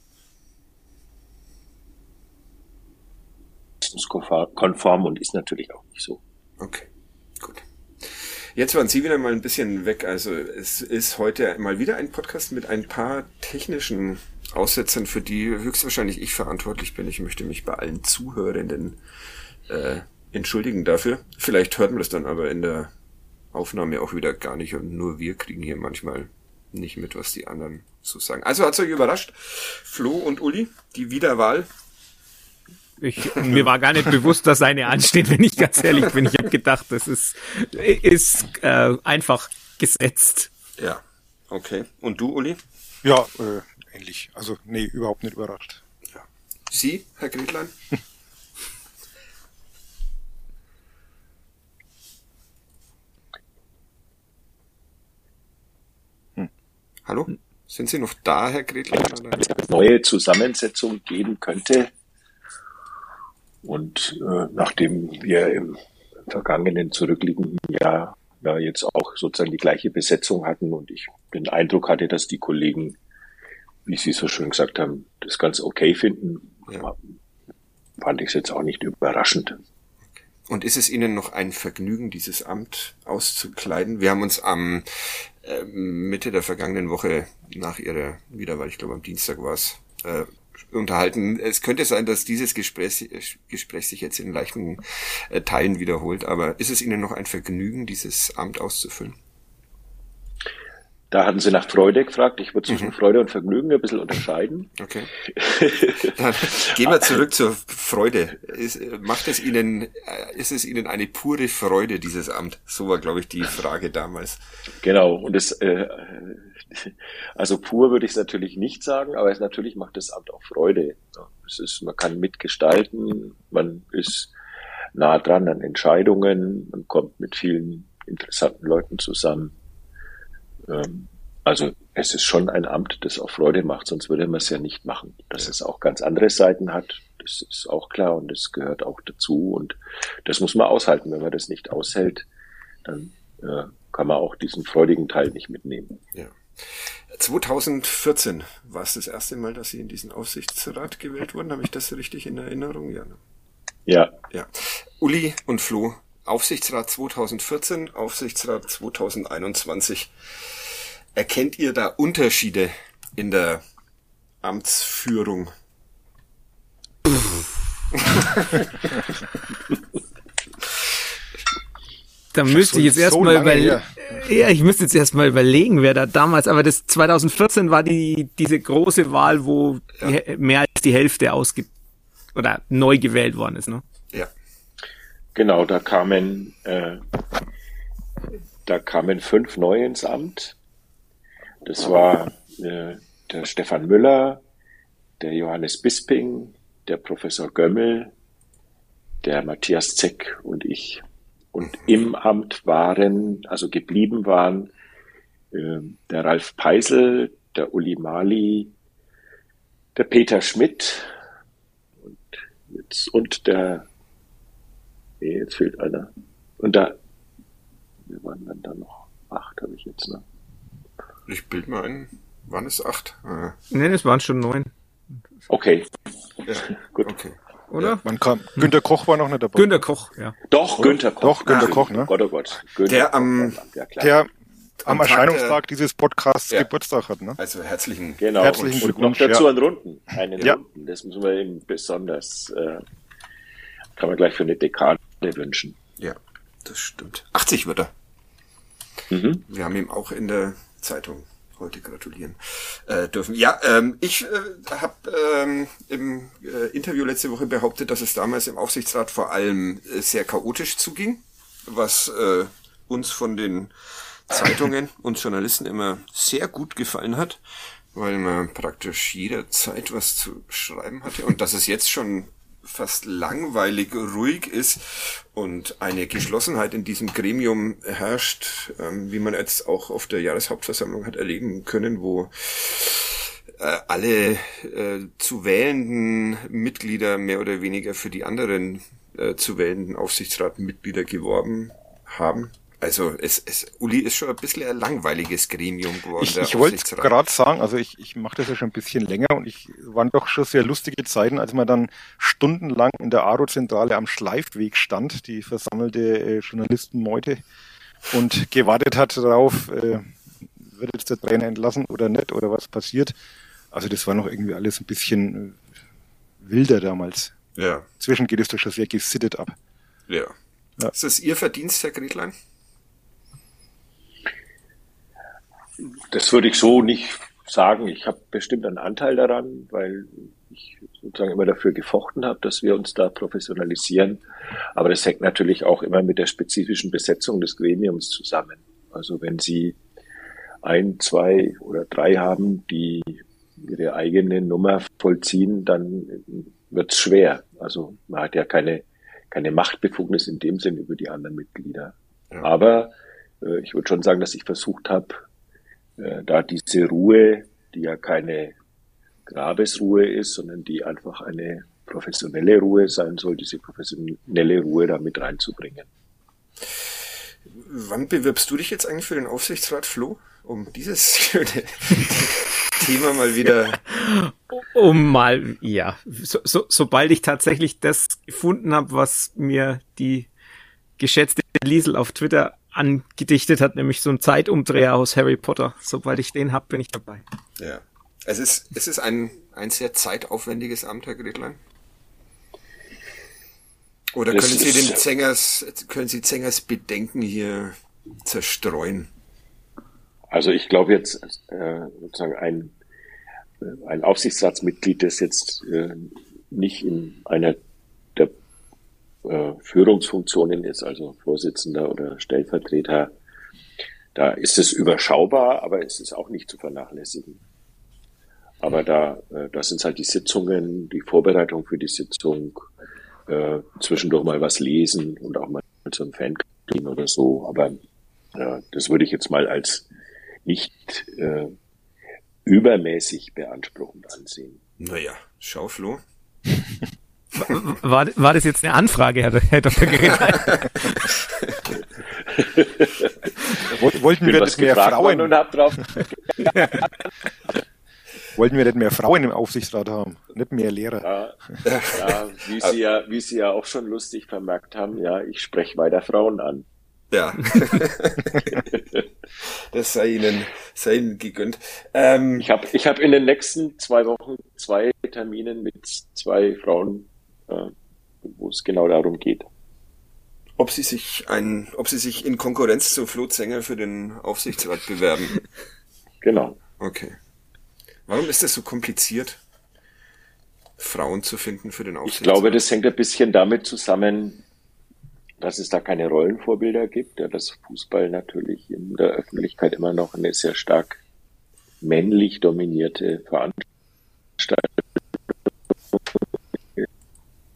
Konform und ist natürlich auch nicht so. Okay, gut. Jetzt waren Sie wieder mal ein bisschen weg. Also es ist heute mal wieder ein Podcast mit ein paar technischen Aussetzern, für die höchstwahrscheinlich ich verantwortlich bin. Ich möchte mich bei allen Zuhörenden äh, entschuldigen dafür. Vielleicht hört man das dann aber in der Aufnahme auch wieder gar nicht und nur wir kriegen hier manchmal nicht mit, was die anderen so sagen. Also hat's euch überrascht, Flo und Uli, die Wiederwahl? Ich, mir war gar nicht bewusst, dass eine ansteht, wenn ich ganz ehrlich bin. Ich habe gedacht, das ist, ist äh, einfach gesetzt. Ja, okay. Und du, Uli? Ja, äh, ähnlich. Also, nee, überhaupt nicht überrascht. Ja. Sie, Herr Gretlein? hm. Hallo? Sind Sie noch da, Herr Gretlein? Oder? Neue Zusammensetzung geben könnte. Und äh, nachdem wir im vergangenen, zurückliegenden Jahr ja jetzt auch sozusagen die gleiche Besetzung hatten und ich den Eindruck hatte, dass die Kollegen, wie Sie so schön gesagt haben, das ganz okay finden, ja. Fand ich es jetzt auch nicht überraschend. Und ist es Ihnen noch ein Vergnügen, dieses Amt auszukleiden? Wir haben uns am äh, Mitte der vergangenen Woche nach Ihrer Wiederwahl, ich glaube am Dienstag war es, äh, unterhalten. Es könnte sein, dass dieses Gespräch, Gespräch sich jetzt in leichten äh, Teilen wiederholt, aber ist es Ihnen noch ein Vergnügen, dieses Amt auszufüllen? Da hatten Sie nach Freude gefragt. Ich würde zwischen mhm. Freude und Vergnügen ein bisschen unterscheiden. Okay. Dann gehen wir zurück zur Freude. Ist, macht es Ihnen, ist es Ihnen eine pure Freude, dieses Amt? So war, glaube ich, die Frage damals. Genau. Und es, äh, also pur würde ich es natürlich nicht sagen, aber es natürlich macht das Amt auch Freude. Es ist, man kann mitgestalten, man ist nah dran an Entscheidungen, man kommt mit vielen interessanten Leuten zusammen. Also es ist schon ein Amt, das auch Freude macht, sonst würde man es ja nicht machen. Dass ja. es auch ganz andere Seiten hat, das ist auch klar und das gehört auch dazu und das muss man aushalten. Wenn man das nicht aushält, dann äh, kann man auch diesen freudigen Teil nicht mitnehmen. Ja. zweitausendvierzehn war es das erste Mal, dass Sie in diesen Aufsichtsrat gewählt wurden. Habe ich das richtig in Erinnerung? Ja. Ne? Ja. Ja. Uli und Flo, Aufsichtsrat zweitausendvierzehn, Aufsichtsrat zweitausendeinundzwanzig. Erkennt ihr da Unterschiede in der Amtsführung? Da müsste ich jetzt erstmal so überlegen. Ja, ich müsste jetzt erstmal überlegen, wer da damals, aber das zweitausendvierzehn war die, diese große Wahl, wo ja. die, mehr als die Hälfte ausge, oder neu gewählt worden ist, ne? Ja. Genau, da kamen, äh, da kamen fünf neu ins Amt. Das war äh, der Stefan Müller, der Johannes Bisping, der Professor Gömmel, der Matthias Zeck und ich. Und im Amt waren, also geblieben waren, ähm, der Ralf Peisel, der Uli Mali, der Peter Schmidt und, jetzt, und der, nee, jetzt fehlt einer. Und da, wir waren dann da noch acht, habe ich jetzt, ne? Ich bild mal ein, waren es acht? Ah. Nee, es waren schon neun. Okay. Ja, gut. Okay. Oder? Ja, man kam, Günter Koch war noch nicht dabei. Günter Koch, ja. Doch, Günter Koch. Doch, Günter Ah, Koch, ne? Oh Gott, oh Gott. Günter Der Koch, am- ja, klar. Der am Am Tag Erscheinungstag der- dieses Podcasts Ja. Geburtstag hat, ne? Also herzlichen Genau. Herzlichen und, und noch Glückwunsch, dazu ja. einen Runden. Einen Ja. Runden. Das müssen wir ihm besonders, äh, kann man gleich für eine Dekade wünschen. Ja, das stimmt. achtzig wird er. Mhm. Wir haben ihm auch in der Zeitung heute gratulieren äh, dürfen. Ja, ähm, ich äh, habe ähm, im äh, Interview letzte Woche behauptet, dass es damals im Aufsichtsrat vor allem äh, sehr chaotisch zuging, was äh, uns von den Zeitungen, uns Journalisten immer sehr gut gefallen hat, weil man praktisch jederzeit was zu schreiben hatte und dass es jetzt schon fast langweilig ruhig ist und eine Geschlossenheit in diesem Gremium herrscht, ähm, wie man jetzt auch auf der Jahreshauptversammlung hat erleben können, wo äh, alle äh, zu wählenden Mitglieder mehr oder weniger für die anderen äh, zu wählenden Aufsichtsratmitglieder geworben haben. Also es, es Uli ist schon ein bisschen ein langweiliges Gremium geworden. Ich, der ich wollte Aufsichtsrat. gerade sagen, also ich, ich mache das ja schon ein bisschen länger und ich waren doch schon sehr lustige Zeiten, als man dann stundenlang in der Aro-Zentrale am Schleifweg stand, die versammelte äh, Journalistenmeute, und gewartet hat darauf, äh, wird jetzt der Trainer entlassen oder nicht oder was passiert. Also das war noch irgendwie alles ein bisschen äh, wilder damals. Ja, Inzwischen geht es doch schon sehr gesittet ab. ja. Ja. Ist das Ihr Verdienst, Herr Gretlein? Das würde ich so nicht sagen. Ich habe bestimmt einen Anteil daran, weil ich sozusagen immer dafür gefochten habe, dass wir uns da professionalisieren. Aber das hängt natürlich auch immer mit der spezifischen Besetzung des Gremiums zusammen. Also wenn Sie ein, zwei oder drei haben, die ihre eigene Nummer vollziehen, dann wird's schwer. Also man hat ja keine, keine Machtbefugnis in dem Sinn über die anderen Mitglieder. Ja. Aber äh, ich würde schon sagen, dass ich versucht habe, äh, da diese Ruhe, die ja keine Grabesruhe ist, sondern die einfach eine professionelle Ruhe sein soll, diese professionelle Ruhe da mit reinzubringen. Wann bewirbst du dich jetzt eigentlich für den Aufsichtsrat, Flo? Um dieses schöne Thema mal wieder... Um mal, ja, so, so, sobald ich tatsächlich das gefunden habe, was mir die geschätzte Liesel auf Twitter angedichtet hat, nämlich so ein Zeitumdreher aus Harry Potter. Sobald ich den hab, bin ich dabei. Ja. Es ist, es ist ein, ein sehr zeitaufwendiges Amt, Herr Gretlein. Oder Das können Sie ist- den Zengers, können Sie Zengers Bedenken hier zerstreuen? Also ich glaube jetzt äh, sozusagen ein, äh, ein Aufsichtsratsmitglied, das jetzt äh, nicht in einer der äh, Führungsfunktionen ist, also Vorsitzender oder Stellvertreter, da ist es überschaubar, aber es ist auch nicht zu vernachlässigen. Aber da, äh, das sind halt die Sitzungen, die Vorbereitung für die Sitzung, äh, zwischendurch mal was lesen und auch mal so ein Fanclub oder so. Aber äh, das würde ich jetzt mal als nicht äh, übermäßig beanspruchend ansehen. Naja, schau, Flo. War, war das jetzt eine Anfrage, Herr, Herr Doktor Gretlein? Woll- Wollten Bin wir was nicht mehr gefragt worden Frauen, und hab drauf. wollten wir nicht mehr Frauen im Aufsichtsrat haben, nicht mehr Lehrer. Ja, ja, wie Sie ja, wie Sie ja auch schon lustig vermerkt haben, ja, ich spreche weiter Frauen an. Ja. Das sei Ihnen, sei Ihnen gegönnt. Ähm, Ich habe ich hab in den nächsten zwei Wochen zwei Terminen mit zwei Frauen, äh, wo es genau darum geht. ob Sie sich ein, ob Sie sich in Konkurrenz zu Flo Zenger für den Aufsichtsrat bewerben. Genau. Okay. Warum ist das so kompliziert, Frauen zu finden für den Ich Aufsichtsrat? glaube, das hängt ein bisschen damit zusammen, dass es da keine Rollenvorbilder gibt, ja, dass Fußball natürlich in der Öffentlichkeit immer noch eine sehr stark männlich dominierte Veranstaltung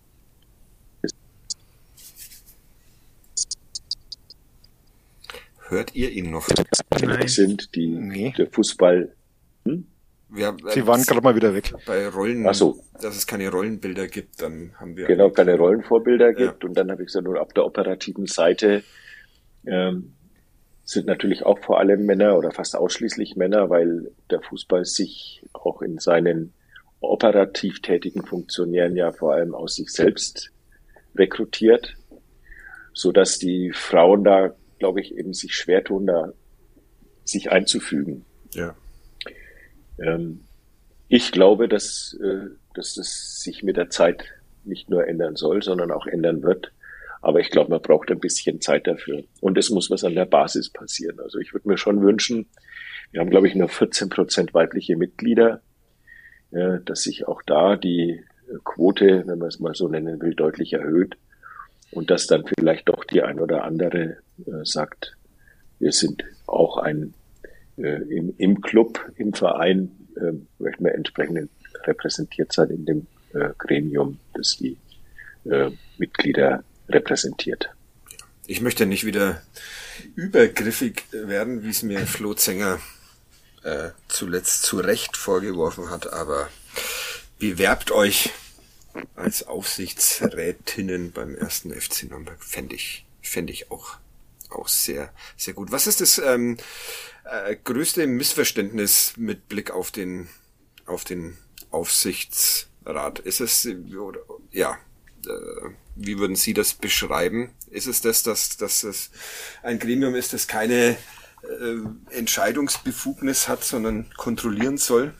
ist. Hört ihr ihn noch? Nein. Sind die nee. der Fußball. Hm? Wir, äh, Sie waren gerade mal wieder weg. Bei Rollen, Ach so. dass es keine Rollenbilder gibt, dann haben wir... Genau, keine Rollenvorbilder gibt. Ja. Und dann habe ich gesagt, nur auf der operativen Seite ähm, sind natürlich auch vor allem Männer oder fast ausschließlich Männer, weil der Fußball sich auch in seinen operativ tätigen Funktionären ja vor allem aus sich selbst rekrutiert, so dass die Frauen da, glaube ich, eben sich schwer tun, da sich einzufügen. Ja. Ähm, ich glaube, dass, äh, dass es sich mit der Zeit nicht nur ändern soll, sondern auch ändern wird. Aber ich glaube, man braucht ein bisschen Zeit dafür. Und es muss was an der Basis passieren. Also ich würde mir schon wünschen, wir haben, glaube ich, nur vierzehn Prozent weibliche Mitglieder, äh, dass sich auch da die Quote, wenn man es mal so nennen will, deutlich erhöht. Und dass dann vielleicht doch die ein oder andere äh, sagt, wir sind auch ein äh, im, im Club, im Verein, äh, möchten wir entsprechend repräsentiert sein in dem äh, Gremium, das die äh, Mitglieder repräsentiert. Ich möchte nicht wieder übergriffig werden, wie es mir Flo Zenger äh, zuletzt zu Recht vorgeworfen hat, aber bewerbt euch als Aufsichtsrätinnen beim ersten F C Nürnberg. Fände ich, fände ich auch, auch sehr, sehr gut. Was ist das ähm, äh, größte Missverständnis mit Blick auf den, auf den Aufsichtsrat? Ist es, oder, ja, äh, wie würden Sie das beschreiben? Ist es das, dass, dass es ein Gremium ist, das keine äh, Entscheidungsbefugnis hat, sondern kontrollieren soll?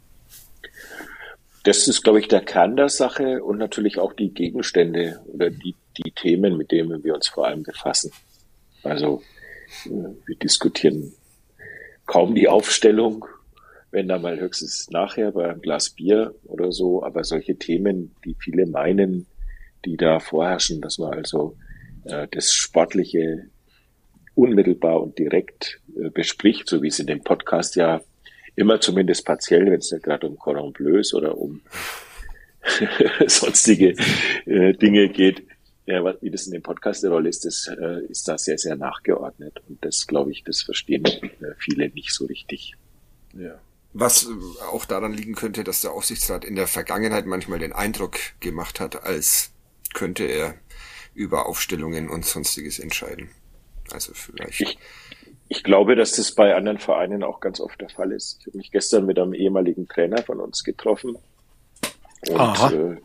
Das ist, glaube ich, der Kern der Sache und natürlich auch die Gegenstände oder die, die Themen, mit denen wir uns vor allem befassen. Also wir diskutieren kaum die Aufstellung, wenn da mal höchstens nachher bei einem Glas Bier oder so, aber solche Themen, die viele meinen, die da vorherrschen, dass man also äh, das Sportliche unmittelbar und direkt äh, bespricht, so wie es in dem Podcast ja immer zumindest partiell, wenn es nicht gerade um Cordon Bleus oder um sonstige äh, Dinge geht, ja, wie das in dem Podcast der Rolle ist, das äh, ist da sehr, sehr nachgeordnet. Und das, glaube ich, das verstehen äh, viele nicht so richtig. Ja. Was äh, auch daran liegen könnte, dass der Aufsichtsrat in der Vergangenheit manchmal den Eindruck gemacht hat, als könnte er über Aufstellungen und Sonstiges entscheiden. Also vielleicht... Ich, Ich glaube, dass das bei anderen Vereinen auch ganz oft der Fall ist. Ich habe mich gestern mit einem ehemaligen Trainer von uns getroffen. Und, Aha. Äh,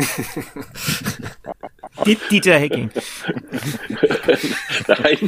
Dieter Hecking. Nein,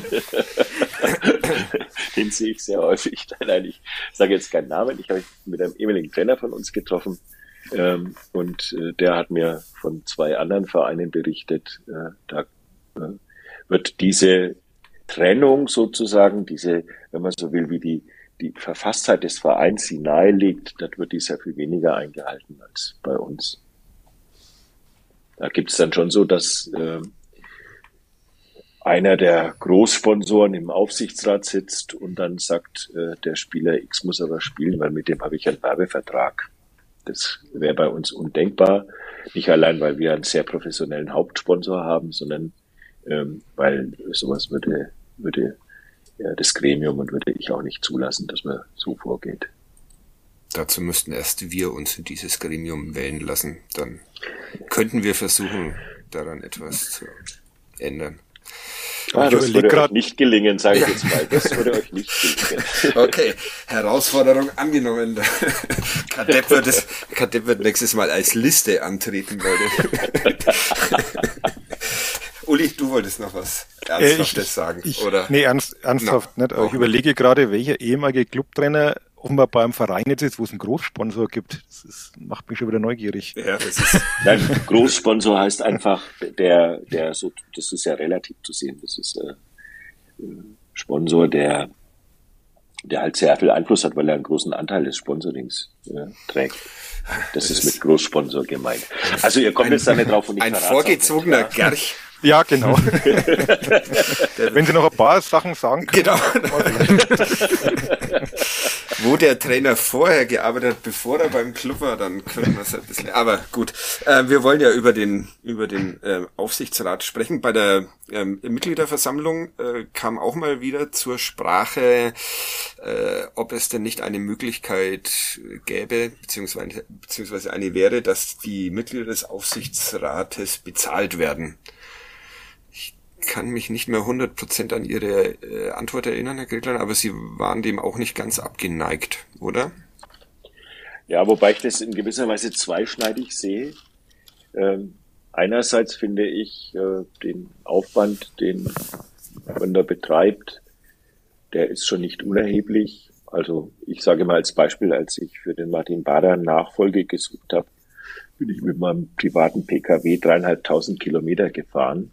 den sehe ich sehr häufig. Nein, ich sage jetzt keinen Namen. Ich habe mich mit einem ehemaligen Trainer von uns getroffen. Ähm, und äh, der hat mir von zwei anderen Vereinen berichtet. Äh, da äh, wird diese Trennung sozusagen, diese, wenn man so will, wie die, die Verfasstheit des Vereins sie nahelegt, das wird die sehr viel weniger eingehalten als bei uns. Da gibt es dann schon so, dass äh, einer der Großsponsoren im Aufsichtsrat sitzt und dann sagt, äh, der Spieler X muss aber spielen, weil mit dem habe ich einen Werbevertrag. Das wäre bei uns undenkbar. Nicht allein, weil wir einen sehr professionellen Hauptsponsor haben, sondern ähm, weil sowas würde, würde ja, das Gremium und würde ich auch nicht zulassen, dass man so vorgeht. Dazu müssten erst wir uns in dieses Gremium wählen lassen. Dann könnten wir versuchen, daran etwas zu ändern. Ah, das würde grad... euch nicht gelingen, sage ich ja. jetzt mal. Das würde euch nicht gelingen. Okay, Herausforderung angenommen. Kadepp wird, es, Kadepp wird nächstes Mal als Liste antreten, Leute. Uli, du wolltest noch was Ernsthaftes äh, ich, sagen, ich, oder? Nee, ernst, ernsthaft no. nicht. Aber ich überlege gerade, welcher ehemalige Clubtrainer offenbar beim Verein jetzt ist, wo es einen Großsponsor gibt. Das ist, macht mich schon wieder neugierig. Ja, das ist Nein, Großsponsor heißt einfach, der, der so, das ist ja relativ zu sehen. Das ist äh, Sponsor, der, der halt sehr viel Einfluss hat, weil er einen großen Anteil des Sponsorings äh, trägt. Das, das ist mit Großsponsor gemeint. Also ihr kommt ein, jetzt da nicht drauf und ich ein vorgezogener nicht, Gerch. Ja, genau. Wenn Sie noch ein paar Sachen sagen können. Genau. wo der Trainer vorher gearbeitet hat, bevor er beim Club war, dann könnten wir es ein bisschen, aber gut. Äh, wir wollen ja über den, über den äh, Aufsichtsrat sprechen. Bei der ähm, Mitgliederversammlung äh, kam auch mal wieder zur Sprache, äh, ob es denn nicht eine Möglichkeit gäbe, beziehungsweise, beziehungsweise eine wäre, dass die Mitglieder des Aufsichtsrates bezahlt werden. Ich kann mich nicht mehr hundert Prozent an Ihre äh, Antwort erinnern, Herr Gretlein, aber Sie waren dem auch nicht ganz abgeneigt, oder? Ja, wobei ich das in gewisser Weise zweischneidig sehe. Ähm, einerseits finde ich äh, den Aufwand, den man da betreibt, der ist schon nicht unerheblich. Also ich sage mal als Beispiel, als ich für den Martin Bader Nachfolge gesucht habe, bin ich mit meinem privaten P K W dreieinhalbtausend Kilometer gefahren.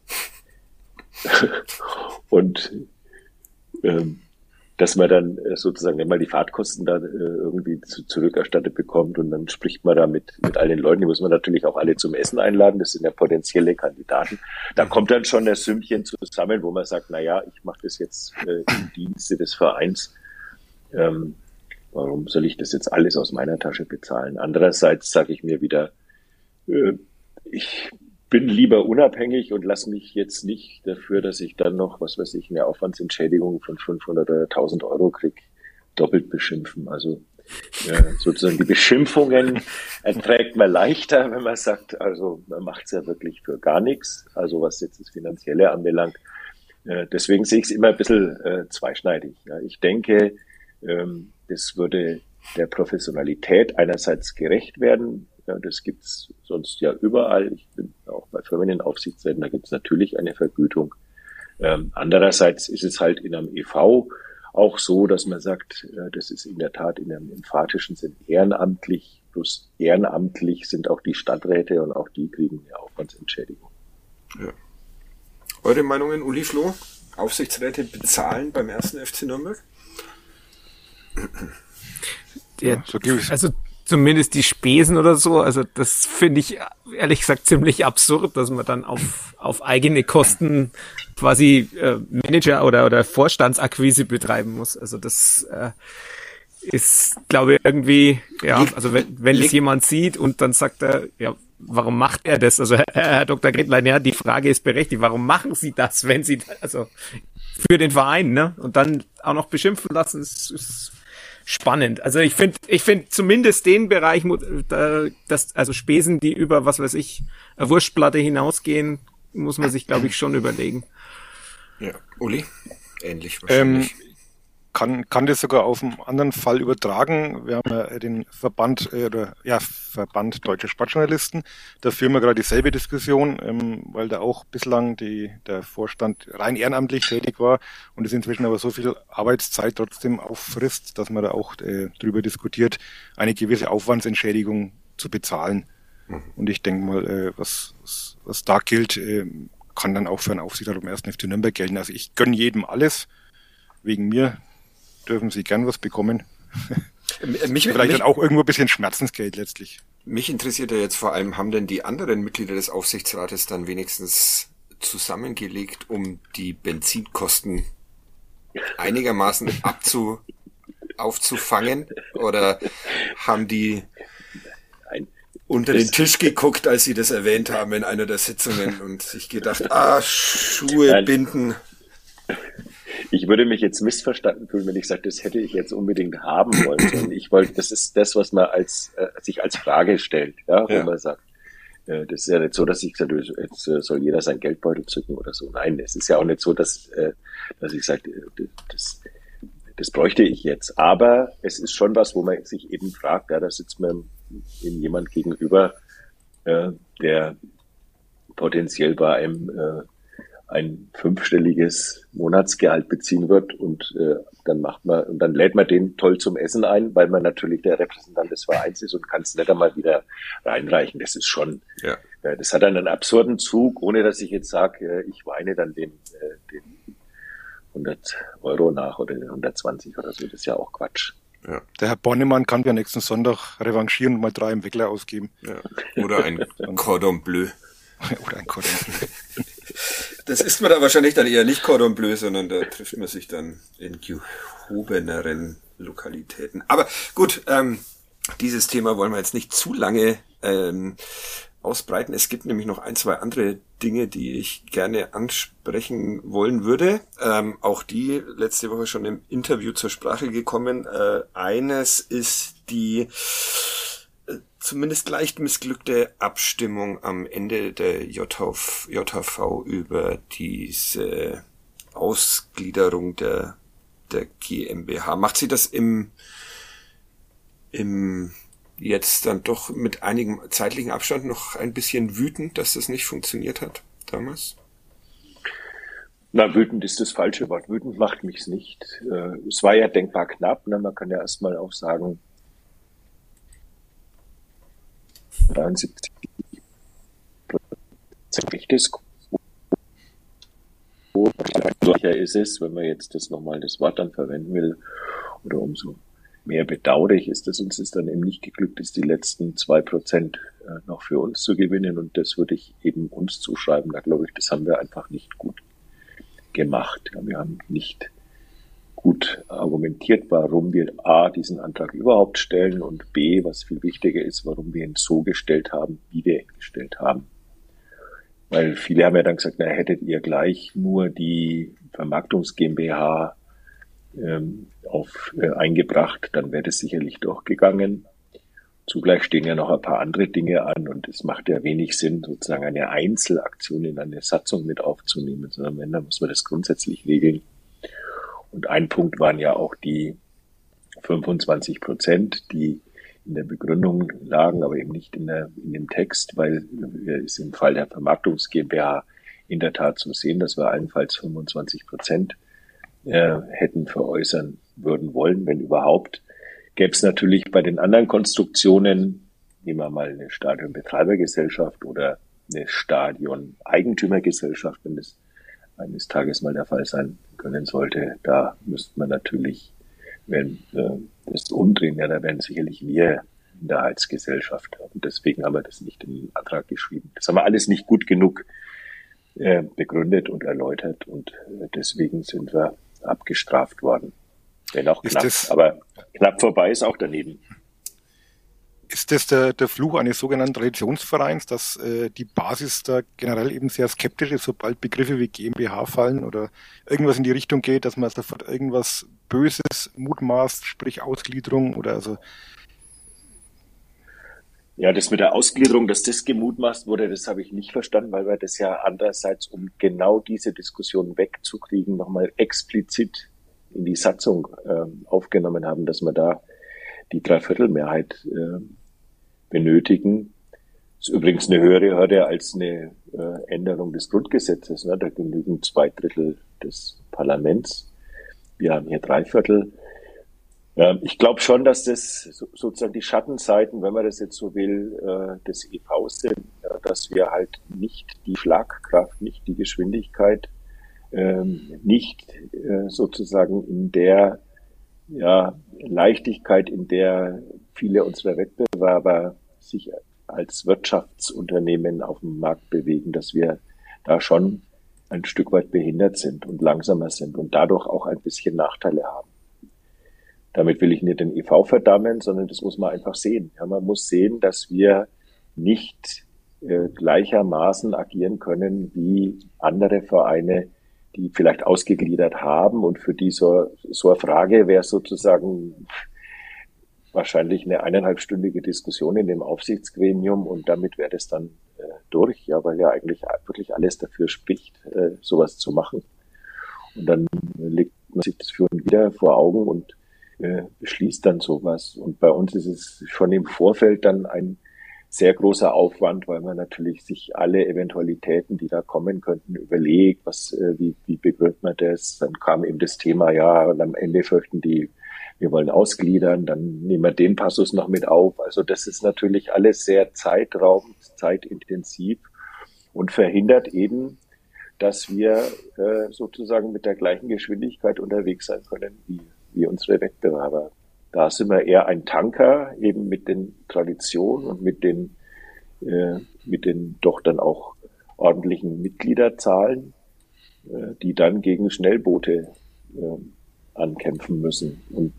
Und ähm, dass man dann äh, sozusagen immer die Fahrtkosten da äh, irgendwie zu, zurückerstattet bekommt und dann spricht man da mit, mit all den Leuten, die muss man natürlich auch alle zum Essen einladen, das sind ja potenzielle Kandidaten. Da kommt dann schon das Sümmchen zusammen, wo man sagt, na ja, ich mache das jetzt äh, im Dienste des Vereins. Ähm, warum soll ich das jetzt alles aus meiner Tasche bezahlen? Andererseits sage ich mir wieder, äh, ich bin lieber unabhängig und lasse mich jetzt nicht dafür, dass ich dann noch, was weiß ich, eine Aufwandsentschädigung von fünfhundert oder tausend Euro krieg, doppelt beschimpfen. Also äh, sozusagen die Beschimpfungen erträgt man leichter, wenn man sagt, also man macht's ja wirklich für gar nichts, also was jetzt das Finanzielle anbelangt. Äh, deswegen sehe ich es immer ein bisschen äh, zweischneidig. Ja. Ich denke, ähm, das würde der Professionalität einerseits gerecht werden. Ja, das gibt's sonst ja überall. Ich bin auch bei Firmenaufsichtsräten, da gibt's natürlich eine Vergütung. Ähm, andererseits ist es halt in einem E V auch so, dass man sagt, äh, das ist in der Tat in einem emphatischen Sinn ehrenamtlich. Plus ehrenamtlich sind auch die Stadträte und auch die kriegen eine Aufwandsentschädigung. Ja. Eure Meinungen, Uli Flo? Aufsichtsräte bezahlen beim ersten F C Nürnberg? Ja, also zumindest die Spesen oder so, also das finde ich ehrlich gesagt ziemlich absurd, dass man dann auf auf eigene Kosten quasi äh, Manager oder oder Vorstandsakquise betreiben muss. Also das äh, ist, glaube ich, irgendwie, ja, also wenn wenn es jemand sieht und dann sagt er, ja, warum macht er das? Also Herr, Herr Doktor Gretlein, ja, die Frage ist berechtigt, warum machen Sie das, wenn Sie, also für den Verein, ne? Und dann auch noch beschimpfen lassen, ist, ist spannend. Also ich finde, ich finde zumindest den Bereich, das, also Spesen, die über, was weiß ich, eine Wurstplatte hinausgehen, muss man sich, glaube ich, schon überlegen. Ja, Uli? Ähnlich wahrscheinlich. Ähm, kann, kann das sogar auf einen anderen Fall übertragen. Wir haben ja den Verband, äh, oder, ja, Verband Deutscher Sportjournalisten. Da führen wir gerade dieselbe Diskussion, ähm, weil da auch bislang die, der Vorstand rein ehrenamtlich tätig war und es inzwischen aber so viel Arbeitszeit trotzdem auffrisst, dass man da auch äh, drüber diskutiert, eine gewisse Aufwandsentschädigung zu bezahlen. Mhm. Und ich denke mal, äh, was, was, was da gilt, äh, kann dann auch für einen Aufsichtsrat beim ersten F C Nürnberg gelten. Also ich gönne jedem alles. Wegen mir dürfen Sie gern was bekommen. mich, Vielleicht mich, dann auch irgendwo ein bisschen Schmerzensgeld letztlich. Mich interessiert ja jetzt vor allem, haben denn die anderen Mitglieder des Aufsichtsrates dann wenigstens zusammengelegt, um die Benzinkosten einigermaßen abzu, aufzufangen? Oder haben die unter den Tisch geguckt, als sie das erwähnt haben in einer der Sitzungen und sich gedacht, ah, Schuhe binden. Ich würde mich jetzt missverstanden fühlen, wenn ich sage, das hätte ich jetzt unbedingt haben wollen. Und ich wollte, das ist das, was man als äh, sich als Frage stellt, ja, wenn ja. man sagt, äh, das ist ja nicht so, dass ich sage, jetzt äh, soll jeder sein Geldbeutel zücken oder so. Nein, es ist ja auch nicht so, dass äh, dass ich sage, äh, das das bräuchte ich jetzt. Aber es ist schon was, wo man sich eben fragt, ja, da sitzt man eben jemand gegenüber, äh, der potenziell bei einem äh, ein fünfstelliges Monatsgehalt beziehen wird und äh, dann macht man und dann lädt man den toll zum Essen ein, weil man natürlich der Repräsentant des Vereins ist und kann es nicht einmal wieder reinreichen. Das ist schon, ja. äh, das hat dann einen absurden Zug, ohne dass ich jetzt sage, äh, ich weine dann dem, äh, dem hundert Euro nach oder den hundertzwanzig oder so. Das ist ja auch Quatsch. Ja. Der Herr Bornemann kann ja nächsten Sonntag revanchieren und mal drei im Weckler ausgeben. Ja. Oder ein Cordon Bleu. Oder ein Cordon Bleu. Das isst man da wahrscheinlich dann eher nicht Cordon Bleu, sondern da trifft man sich dann in gehobeneren Lokalitäten. Aber gut, ähm, dieses Thema wollen wir jetzt nicht zu lange ähm, ausbreiten. Es gibt nämlich noch ein, zwei andere Dinge, die ich gerne ansprechen wollen würde. Ähm, auch die letzte Woche schon im Interview zur Sprache gekommen. Äh, eines ist die äh, zumindest leicht missglückte Abstimmung am Ende der J H V über diese Ausgliederung der, der GmbH. Macht sie das im, im jetzt dann doch mit einigem zeitlichen Abstand noch ein bisschen wütend, dass das nicht funktioniert hat damals? Na, wütend ist das falsche Wort. Wütend macht mich's nicht. Äh, es war ja denkbar knapp. Ne? Man kann ja erstmal auch sagen, dreiundsiebzig Prozent des solcher ist es, wenn man jetzt das nochmal das Wort dann verwenden will, oder umso mehr bedauerlich ist es uns ist dann eben nicht geglückt, ist die letzten zwei Prozent noch für uns zu gewinnen, und das würde ich eben uns zuschreiben. Da glaube ich, das haben wir einfach nicht gut gemacht. Wir haben nicht gut argumentiert, warum wir A, diesen Antrag überhaupt stellen, und B, was viel wichtiger ist, warum wir ihn so gestellt haben, wie wir ihn gestellt haben. Weil viele haben ja dann gesagt, na, hättet ihr gleich nur die Vermarktungs GmbH ähm, auf, äh, eingebracht, dann wäre das sicherlich durchgegangen. Zugleich stehen ja noch ein paar andere Dinge an, und es macht ja wenig Sinn, sozusagen eine Einzelaktion in eine Satzung mit aufzunehmen, sondern wenn, dann muss man das grundsätzlich regeln. Und ein Punkt waren ja auch die fünfundzwanzig Prozent, die in der Begründung lagen, aber eben nicht in, der, in dem Text, weil es im Fall der Vermarktungs GmbH in der Tat so sehen, dass wir allenfalls fünfundzwanzig Prozent äh, hätten veräußern würden wollen, wenn überhaupt. Gäbe es natürlich bei den anderen Konstruktionen, nehmen wir mal eine Stadionbetreibergesellschaft oder eine Stadion-Eigentümergesellschaft, wenn das eines Tages mal der Fall sein können sollte, da müsste man natürlich, wenn äh, das umdrehen, ja, da werden sicherlich wir in der Heizgesellschaft. Und deswegen haben wir das nicht in den Antrag geschrieben. Das haben wir alles nicht gut genug äh, begründet und erläutert, und äh, deswegen sind wir abgestraft worden. Wenn auch knapp, das, aber knapp vorbei ist auch daneben. Ist das der, der Fluch eines sogenannten Traditionsvereins, dass äh, die Basis da generell eben sehr skeptisch ist, sobald Begriffe wie GmbH fallen oder irgendwas in die Richtung geht, dass man sofort irgendwas Böses mutmaßt, sprich Ausgliederung oder also? Ja, das mit der Ausgliederung, dass das gemutmaßt wurde, das habe ich nicht verstanden, weil wir das ja andererseits, um genau diese Diskussion wegzukriegen, nochmal explizit in die Satzung äh, aufgenommen haben, dass wir da die Dreiviertelmehrheit äh, benötigen. Das ist übrigens eine höhere Hürde als eine äh, Änderung des Grundgesetzes. Ne? Da genügen zwei Drittel des Parlaments. Wir haben hier drei Viertel. Ähm, ich glaube schon, dass das so, sozusagen die Schattenseiten, wenn man das jetzt so will, äh, des E Vs sind, äh, dass wir halt nicht die Schlagkraft, nicht die Geschwindigkeit, ähm, nicht äh, sozusagen in der ja, Leichtigkeit, in der viele unserer Wettbewerber sich als Wirtschaftsunternehmen auf dem Markt bewegen, dass wir da schon ein Stück weit behindert sind und langsamer sind und dadurch auch ein bisschen Nachteile haben. Damit will ich nicht den E V verdammen, sondern das muss man einfach sehen. Ja, man muss sehen, dass wir nicht äh, gleichermaßen agieren können wie andere Vereine, die vielleicht ausgegliedert haben, und für die so, so eine Frage wäre sozusagen wahrscheinlich eine eineinhalbstündige Diskussion in dem Aufsichtsgremium, und damit wäre das dann äh, durch, ja, weil ja eigentlich wirklich alles dafür spricht, äh, sowas zu machen. Und dann legt man sich das für und wieder vor Augen und äh, beschließt dann sowas. Und bei uns ist es schon im Vorfeld dann ein sehr großer Aufwand, weil man natürlich sich alle Eventualitäten, die da kommen könnten, überlegt, was, äh, wie, wie begründet man das? Dann kam eben das Thema, ja, und am Ende fürchten die, wir wollen ausgliedern, dann nehmen wir den Passus noch mit auf. Also das ist natürlich alles sehr zeitraubend, zeitintensiv und verhindert eben, dass wir äh, sozusagen mit der gleichen Geschwindigkeit unterwegs sein können wie, wie unsere Wettbewerber. Da sind wir eher ein Tanker, eben mit den Traditionen und mit den, äh, mit den doch dann auch ordentlichen Mitgliederzahlen, äh, die dann gegen Schnellboote äh, ankämpfen müssen. Und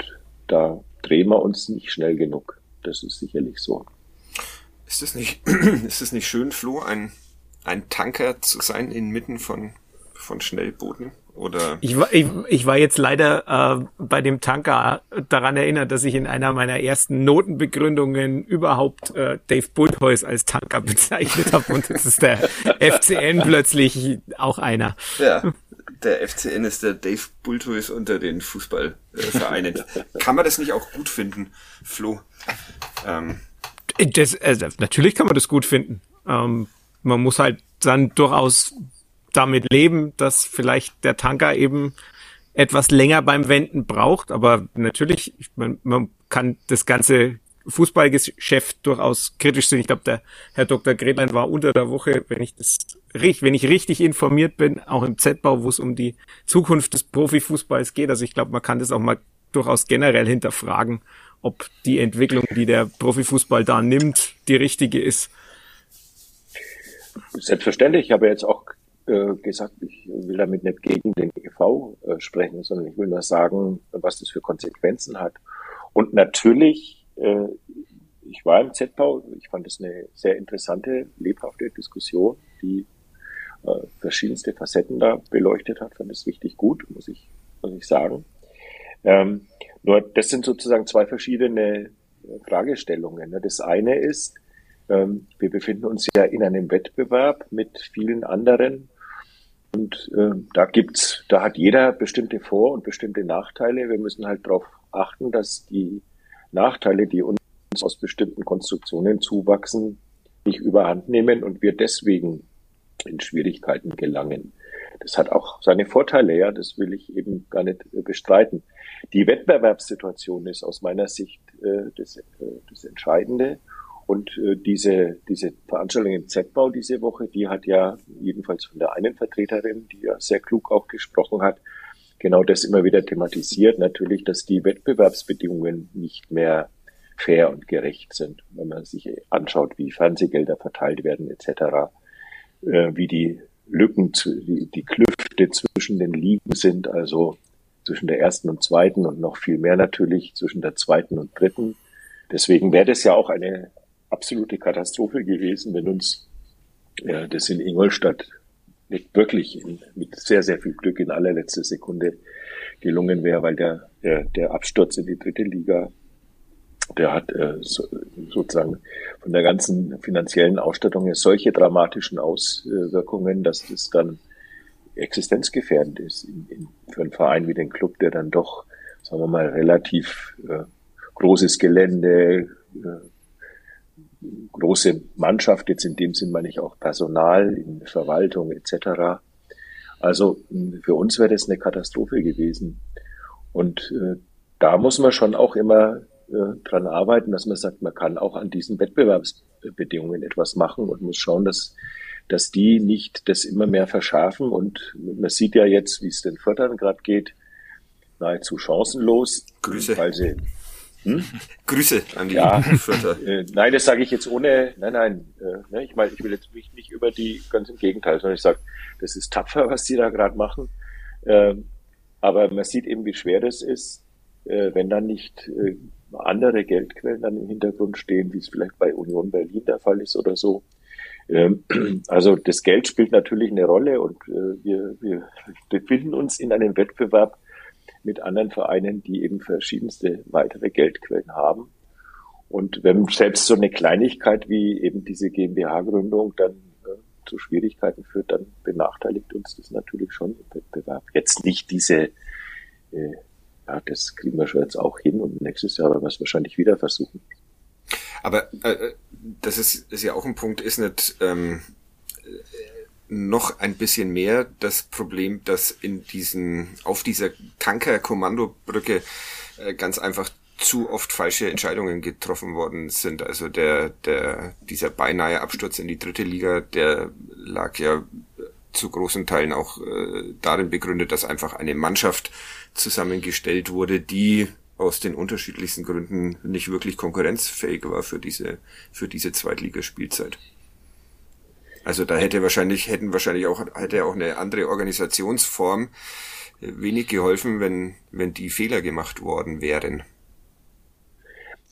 da drehen wir uns nicht schnell genug. Das ist sicherlich so. Ist es nicht, ist es nicht schön, Flo, ein, ein Tanker zu sein inmitten von, von Schnellbooten? Oder? Ich war, ich, ich war jetzt leider äh, bei dem Tanker daran erinnert, dass ich in einer meiner ersten Notenbegründungen überhaupt äh, Dave Bulthuis als Tanker bezeichnet habe und jetzt ist der F C N plötzlich auch einer. Ja, der F C N ist der Dave Bulthuis unter den Fußballvereinen. Kann man das nicht auch gut finden, Flo? Ähm. Das, also, natürlich kann man das gut finden. Ähm, man muss halt dann durchaus damit leben, dass vielleicht der Tanker eben etwas länger beim Wenden braucht, aber natürlich, man, man kann das ganze Fußballgeschäft durchaus kritisch sehen. Ich glaube, der Herr Doktor Gretlein war unter der Woche, wenn ich das wenn ich richtig informiert bin, auch im Z-Bau, wo es um die Zukunft des Profifußballs geht. Also ich glaube, man kann das auch mal durchaus generell hinterfragen, ob die Entwicklung, die der Profifußball da nimmt, die richtige ist. Selbstverständlich. Ich habe jetzt auch gesagt, ich will damit nicht gegen den E V äh, sprechen, sondern ich will nur sagen, was das für Konsequenzen hat. Und natürlich, äh, ich war im Z-Bau, ich fand es eine sehr interessante, lebhafte Diskussion, die äh, verschiedenste Facetten da beleuchtet hat, fand es richtig gut, muss ich, muss ich sagen. Ähm, nur das sind sozusagen zwei verschiedene Fragestellungen. Das eine ist, ähm, wir befinden uns ja in einem Wettbewerb mit vielen anderen. Und äh, da gibt's, da hat jeder bestimmte Vor- und bestimmte Nachteile. Wir müssen halt darauf achten, dass die Nachteile, die uns aus bestimmten Konstruktionen zuwachsen, nicht überhand nehmen und wir deswegen in Schwierigkeiten gelangen. Das hat auch seine Vorteile, ja, das will ich eben gar nicht äh, bestreiten. Die Wettbewerbssituation ist aus meiner Sicht äh, das, äh, das Entscheidende. Und äh, diese diese Veranstaltung im Z-Bau diese Woche, die hat ja jedenfalls von der einen Vertreterin, die ja sehr klug auch gesprochen hat, genau das immer wieder thematisiert. Natürlich, dass die Wettbewerbsbedingungen nicht mehr fair und gerecht sind, wenn man sich anschaut, wie Fernsehgelder verteilt werden et cetera, äh, wie die Lücken, die, die Klüfte zwischen den Ligen sind, also zwischen der ersten und zweiten und noch viel mehr natürlich zwischen der zweiten und dritten. Deswegen wäre das ja auch eine absolute Katastrophe gewesen, wenn uns ja, das in Ingolstadt nicht wirklich in, mit sehr, sehr viel Glück in allerletzter Sekunde gelungen wäre, weil der, der, der Absturz in die dritte Liga, der hat äh, so, sozusagen von der ganzen finanziellen Ausstattung solche dramatischen Auswirkungen, dass das dann existenzgefährdend ist in, in, für einen Verein wie den Club, der dann doch, sagen wir mal, relativ äh, großes Gelände, äh, große Mannschaft, jetzt in dem Sinn meine ich auch Personal in Verwaltung et cetera. Also für uns wäre das eine Katastrophe gewesen. Und äh, da muss man schon auch immer äh, dran arbeiten, dass man sagt, man kann auch an diesen Wettbewerbsbedingungen etwas machen und muss schauen, dass dass die nicht das immer mehr verschärfen. Und man sieht ja jetzt, wie es den Viertern gerade geht, nahezu chancenlos. Grüße. Weil sie Hm? Grüße an die ja, Vierter. Äh, nein, das sage ich jetzt ohne, nein, nein, äh, ne, ich meine, ich will jetzt mich nicht über die, ganz im Gegenteil, sondern ich sage, das ist tapfer, was die da gerade machen, ähm, aber man sieht eben, wie schwer das ist, äh, wenn dann nicht äh, andere Geldquellen dann im Hintergrund stehen, wie es vielleicht bei Union Berlin der Fall ist oder so. Ähm, also das Geld spielt natürlich eine Rolle und äh, wir, wir befinden uns in einem Wettbewerb mit anderen Vereinen, die eben verschiedenste weitere Geldquellen haben. Und wenn selbst so eine Kleinigkeit wie eben diese GmbH-Gründung dann äh, zu Schwierigkeiten führt, dann benachteiligt uns das natürlich schon im Wettbewerb. Jetzt nicht diese, äh, ja, das kriegen wir schon jetzt auch hin und nächstes Jahr werden wir es wahrscheinlich wieder versuchen. Aber äh, das ist, ist ja auch ein Punkt, ist nicht ähm, noch ein bisschen mehr das Problem, dass in diesen, auf dieser Tanker-Kommandobrücke äh, ganz einfach zu oft falsche Entscheidungen getroffen worden sind. Also der, der, dieser beinahe Absturz in die dritte Liga, der lag ja zu großen Teilen auch äh, darin begründet, dass einfach eine Mannschaft zusammengestellt wurde, die aus den unterschiedlichsten Gründen nicht wirklich konkurrenzfähig war für diese, für diese Zweitligaspielzeit. Also da hätte wahrscheinlich, hätten wahrscheinlich auch, hätte auch eine andere Organisationsform wenig geholfen, wenn, wenn die Fehler gemacht worden wären.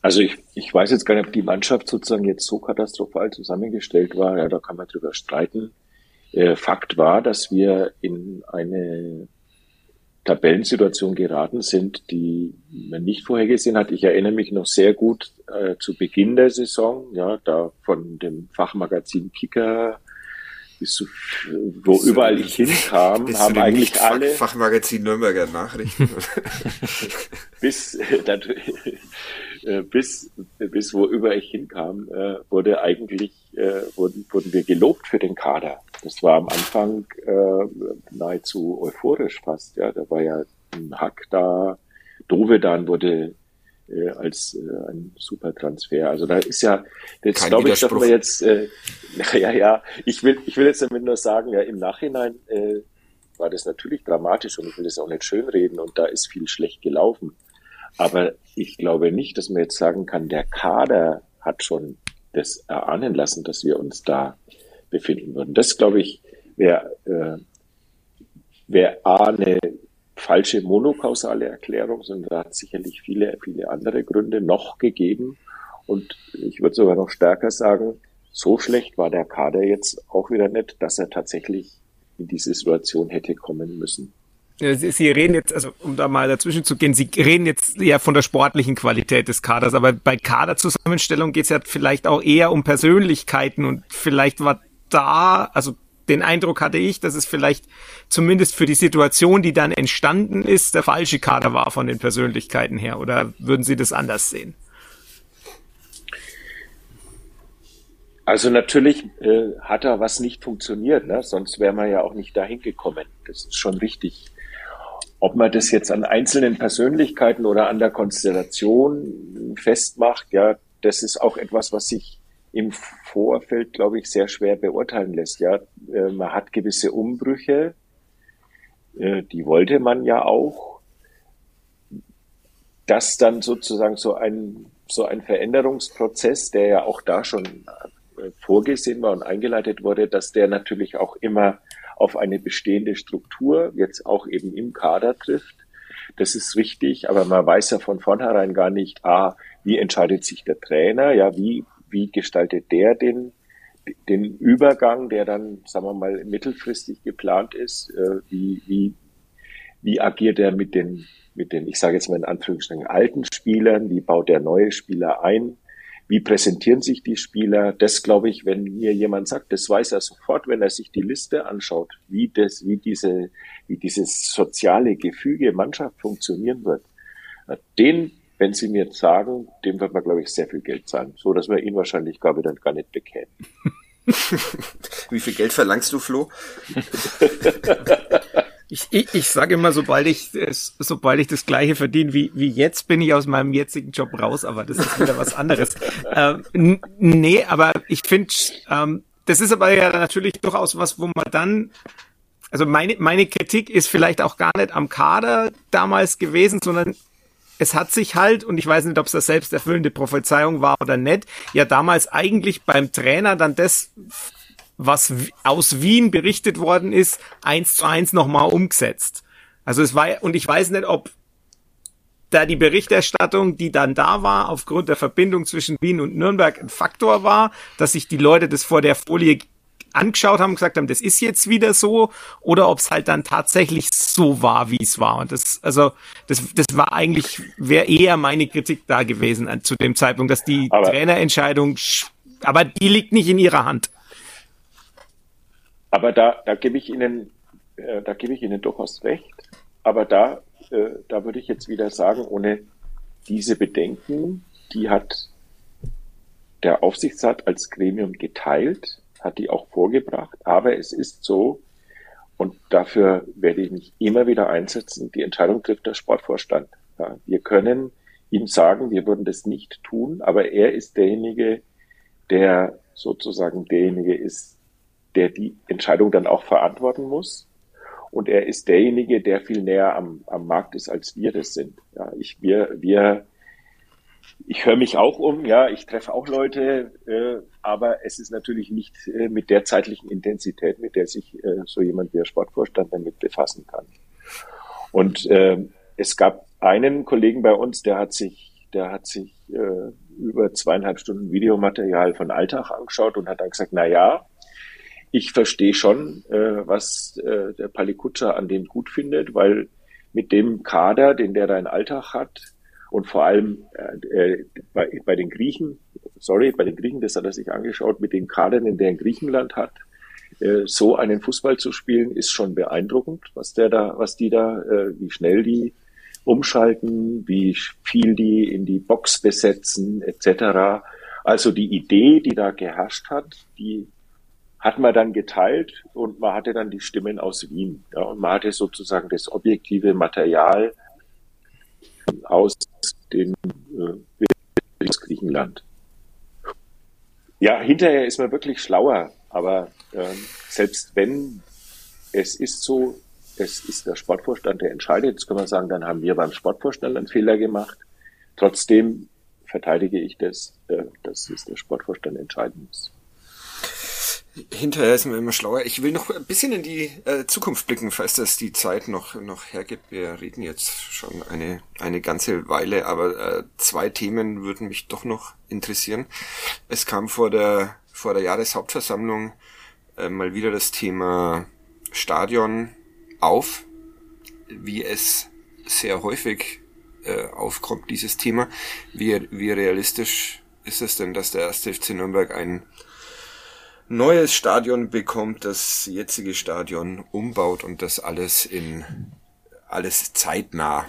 Also ich, ich weiß jetzt gar nicht, ob die Mannschaft sozusagen jetzt so katastrophal zusammengestellt war. Ja, da kann man drüber streiten. Äh, Fakt war, dass wir in eine Tabellensituation geraten sind, die man nicht vorhergesehen hat. Ich erinnere mich noch sehr gut äh, zu Beginn der Saison, ja, da von dem Fachmagazin Kicker bis zu, wo bis überall ich hinkam, bis haben eigentlich alle Fach, Fachmagazin Nürnberger Nachrichten bis äh, bis bis wo überall ich hinkam, äh, wurde eigentlich äh, wurden wurden wir gelobt für den Kader. Das war am Anfang äh, nahezu euphorisch fast. Ja, da war ja ein Hack da, Dovedan wurde äh, als äh, ein super Transfer. Also da ist ja, jetzt glaube ich, dass wir jetzt, äh, ja, ja, ich will, ich will jetzt damit nur sagen, ja, im Nachhinein äh, war das natürlich dramatisch und ich will das auch nicht schönreden und da ist viel schlecht gelaufen. Aber ich glaube nicht, dass man jetzt sagen kann, der Kader hat schon das erahnen lassen, dass wir uns da befinden würden. Das, glaube ich, wäre äh, wäre A, eine falsche monokausale Erklärung, sondern da hat es sicherlich viele, viele andere Gründe noch gegeben. Und ich würde sogar noch stärker sagen, so schlecht war der Kader jetzt auch wieder nicht, dass er tatsächlich in diese Situation hätte kommen müssen. Sie reden jetzt, also um da mal dazwischen zu gehen, Sie reden jetzt ja von der sportlichen Qualität des Kaders, aber bei Kaderzusammenstellung geht es ja vielleicht auch eher um Persönlichkeiten und vielleicht war da, also den Eindruck hatte ich, dass es vielleicht zumindest für die Situation, die dann entstanden ist, der falsche Kader war von den Persönlichkeiten her, oder würden Sie das anders sehen? Also natürlich äh, hat da was nicht funktioniert, ne? Sonst wäre man ja auch nicht dahin gekommen. Das ist schon richtig. Ob man das jetzt an einzelnen Persönlichkeiten oder an der Konstellation festmacht, ja, das ist auch etwas, was sich im Vorfeld, glaube ich, sehr schwer beurteilen lässt. Ja, äh, man hat gewisse Umbrüche, äh, die wollte man ja auch. Dass dann sozusagen so ein so ein Veränderungsprozess, der ja auch da schon äh, vorgesehen war und eingeleitet wurde, dass der natürlich auch immer auf eine bestehende Struktur jetzt auch eben im Kader trifft. Das ist richtig, aber man weiß ja von vornherein gar nicht, ah, wie entscheidet sich der Trainer, ja, wie wie gestaltet der den den Übergang, der dann, sagen wir mal, mittelfristig geplant ist, äh, wie wie wie agiert er mit den mit den, ich sage jetzt mal in Anführungsstrichen, alten Spielern, wie baut er neue Spieler ein, wie präsentieren sich die Spieler, das glaube ich, wenn mir jemand sagt, das weiß er sofort, wenn er sich die Liste anschaut, wie das, wie diese, wie dieses soziale Gefüge Mannschaft funktionieren wird. Den, wenn Sie mir jetzt sagen, dem wird man, glaube ich, sehr viel Geld zahlen, so dass wir ihn wahrscheinlich, glaube ich, dann gar nicht bekämen. Wie viel Geld verlangst du, Flo? Ich, ich, ich sage immer, sobald ich sobald ich das Gleiche verdiene wie wie jetzt, bin ich aus meinem jetzigen Job raus, aber das ist wieder was anderes. ähm, n- nee, aber ich finde, ähm, das ist aber ja natürlich durchaus was, wo man dann, also meine meine Kritik ist vielleicht auch gar nicht am Kader damals gewesen, sondern es hat sich halt, und ich weiß nicht, ob es das selbsterfüllende Prophezeiung war oder nicht, ja damals eigentlich beim Trainer dann das, was aus Wien berichtet worden ist, eins zu eins nochmal umgesetzt. Also es war, und ich weiß nicht, ob da die Berichterstattung, die dann da war, aufgrund der Verbindung zwischen Wien und Nürnberg ein Faktor war, dass sich die Leute das vor der Folie angeschaut haben und gesagt haben, das ist jetzt wieder so, oder ob es halt dann tatsächlich so war, wie es war. Und das, also, das, das war eigentlich, wäre eher meine Kritik da gewesen an, zu dem Zeitpunkt, dass die aber, Trainerentscheidung, aber die liegt nicht in ihrer Hand. Aber da, da gebe ich Ihnen, äh, da gebe ich Ihnen durchaus recht. Aber da, äh, da würde ich jetzt wieder sagen, ohne diese Bedenken, die hat der Aufsichtsrat als Gremium geteilt, hat die auch vorgebracht. Aber es ist so, und dafür werde ich mich immer wieder einsetzen, die Entscheidung trifft der Sportvorstand. Ja, wir können ihm sagen, wir würden das nicht tun, aber er ist derjenige, der sozusagen derjenige ist, der die Entscheidung dann auch verantworten muss. Und er ist derjenige, der viel näher am, am Markt ist, als wir das sind. Ja, ich, wir, wir, ich höre mich auch um, ja, ich treffe auch Leute, äh, aber es ist natürlich nicht äh, mit der zeitlichen Intensität, mit der sich äh, so jemand wie der Sportvorstand damit befassen kann. Und äh, es gab einen Kollegen bei uns, der hat sich der hat sich äh, über zweieinhalb Stunden Videomaterial von Altach angeschaut und hat dann gesagt, na ja, ich verstehe schon, äh, was äh, der Palikutscher an dem gut findet, weil mit dem Kader, den der da in Altach hat und vor allem äh, bei, bei den Griechen, sorry, bei den Griechen, das hat er sich angeschaut, mit den Kadern, den der in Griechenland hat, äh, so einen Fußball zu spielen, ist schon beeindruckend, was der da, was die da, äh, wie schnell die umschalten, wie viel die in die Box besetzen, et cetera. Also die Idee, die da geherrscht hat, die hat man dann geteilt und man hatte dann die Stimmen aus Wien. Ja, und man hatte sozusagen das objektive Material aus dem äh, aus Griechenland. Ja, hinterher ist man wirklich schlauer, aber ähm, selbst wenn es ist so, es ist der Sportvorstand, der entscheidet, jetzt können wir sagen, dann haben wir beim Sportvorstand einen Fehler gemacht. Trotzdem verteidige ich das, äh, dass es der Sportvorstand entscheiden muss. Hinterher ist man immer schlauer. Ich will noch ein bisschen in die äh, Zukunft blicken, falls das die Zeit noch noch hergibt. Wir reden jetzt schon eine eine ganze Weile, aber äh, zwei Themen würden mich doch noch interessieren. Es kam vor der vor der Jahreshauptversammlung äh, mal wieder das Thema Stadion auf, wie es sehr häufig äh, aufkommt, dieses Thema. Wie wie realistisch ist es denn, dass der erste F C Nürnberg ein neues Stadion bekommt, das jetzige Stadion umbaut und das alles in alles zeitnah?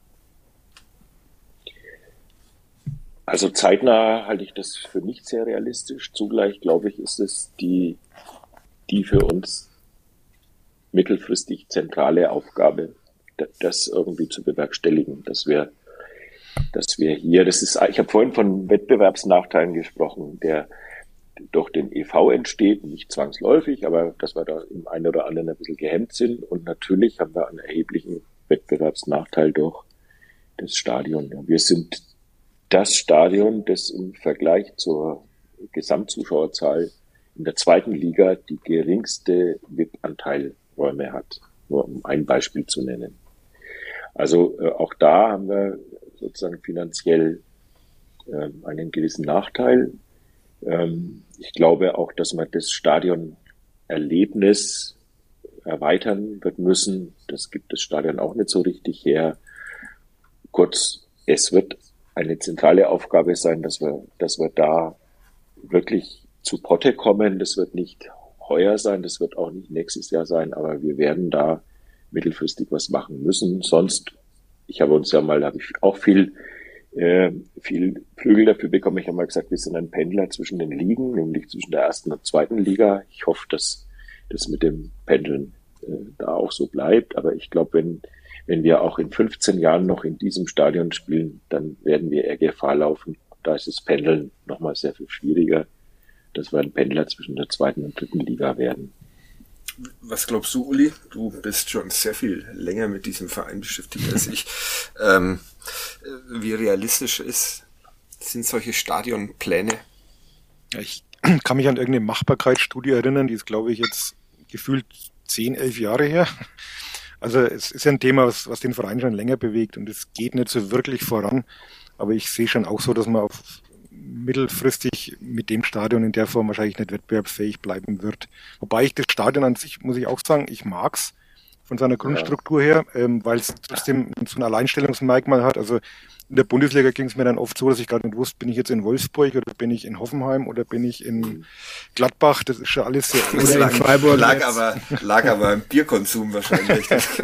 Also zeitnah halte ich das für nicht sehr realistisch. Zugleich glaube ich, ist es die die für uns mittelfristig zentrale Aufgabe, das irgendwie zu bewerkstelligen, dass wir dass wir hier, das ist, ich habe vorhin von Wettbewerbsnachteilen gesprochen, der durch den E V entsteht, nicht zwangsläufig, aber dass wir da im einen oder anderen ein bisschen gehemmt sind. Und natürlich haben wir einen erheblichen Wettbewerbsnachteil durch das Stadion. Wir sind das Stadion, das im Vergleich zur Gesamtzuschauerzahl in der zweiten Liga die geringste V I P-Anteilräume hat. Nur um ein Beispiel zu nennen. Also äh, auch da haben wir sozusagen finanziell äh, einen gewissen Nachteil. Ich glaube auch, dass man das Stadionerlebnis erweitern wird müssen. Das gibt das Stadion auch nicht so richtig her. Kurz, es wird eine zentrale Aufgabe sein, dass wir, dass wir da wirklich zu Potte kommen. Das wird nicht heuer sein, das wird auch nicht nächstes Jahr sein, aber wir werden da mittelfristig was machen müssen. Sonst, ich habe uns ja mal, habe ich auch viel Äh, viel Flügel dafür bekommen. Ich habe mal gesagt, wir sind ein Pendler zwischen den Ligen, nämlich zwischen der ersten und zweiten Liga. Ich hoffe, dass das mit dem Pendeln äh, da auch so bleibt. Aber ich glaube, wenn wenn wir auch in fünfzehn Jahren noch in diesem Stadion spielen, dann werden wir eher Gefahr laufen. Da ist das Pendeln nochmal sehr viel schwieriger, dass wir ein Pendler zwischen der zweiten und dritten Liga werden. Was glaubst du, Uli? Du bist schon sehr viel länger mit diesem Verein beschäftigt als ich. Ähm, wie realistisch ist, sind solche Stadionpläne? Ich kann mich an irgendeine Machbarkeitsstudie erinnern, die ist, glaube ich, jetzt gefühlt zehn, elf Jahre her. Also es ist ja ein Thema, was, was den Verein schon länger bewegt und es geht nicht so wirklich voran. Aber ich sehe schon auch so, dass man auf mittelfristig mit dem Stadion in der Form wahrscheinlich nicht wettbewerbsfähig bleiben wird. Wobei ich das Stadion an sich, muss ich auch sagen, ich mag's von seiner Grundstruktur her, ähm, weil es trotzdem so ein Alleinstellungsmerkmal hat. Also in der Bundesliga ging es mir dann oft so, dass ich gerade nicht wusste, bin ich jetzt in Wolfsburg oder bin ich in Hoffenheim oder bin ich in Gladbach. Das ist schon alles sehr... Das lag, Freiburg lag, aber, lag aber im Bierkonsum wahrscheinlich.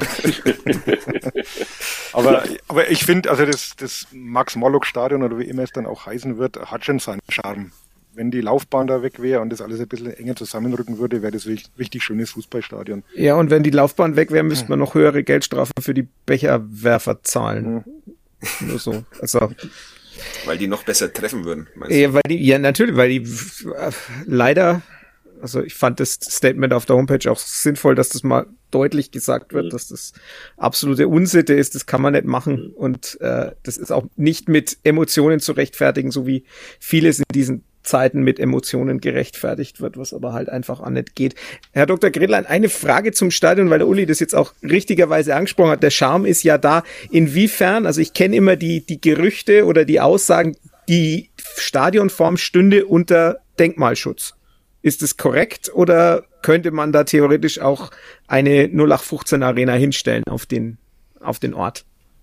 aber, aber ich finde, also das, das Max-Morlock-Stadion oder wie immer es dann auch heißen wird, hat schon seinen Charme. Wenn die Laufbahn da weg wäre und das alles ein bisschen enger zusammenrücken würde, wäre das richtig, richtig schönes Fußballstadion. Ja, und wenn die Laufbahn weg wäre, müsste man noch höhere Geldstrafen für die Becherwerfer zahlen. Hm. Nur so. Also, weil die noch besser treffen würden, meinst ja, du? weil die, ja, natürlich, weil die äh, leider, also ich fand das Statement auf der Homepage auch sinnvoll, dass das mal deutlich gesagt wird, mhm. dass das absolute Unsitte ist, das kann man nicht machen. Mhm. Und äh, das ist auch nicht mit Emotionen zu rechtfertigen, so wie vieles in diesen Zeiten mit Emotionen gerechtfertigt wird, was aber halt einfach auch nicht geht. Herr Doktor Gretlein, eine Frage zum Stadion, weil der Uli das jetzt auch richtigerweise angesprochen hat. Der Charme ist ja da. Inwiefern, also ich kenne immer die, die Gerüchte oder die Aussagen, die Stadionform stünde unter Denkmalschutz. Ist es korrekt oder könnte man da theoretisch auch eine null acht fünfzehn Arena hinstellen auf den, auf den Ort?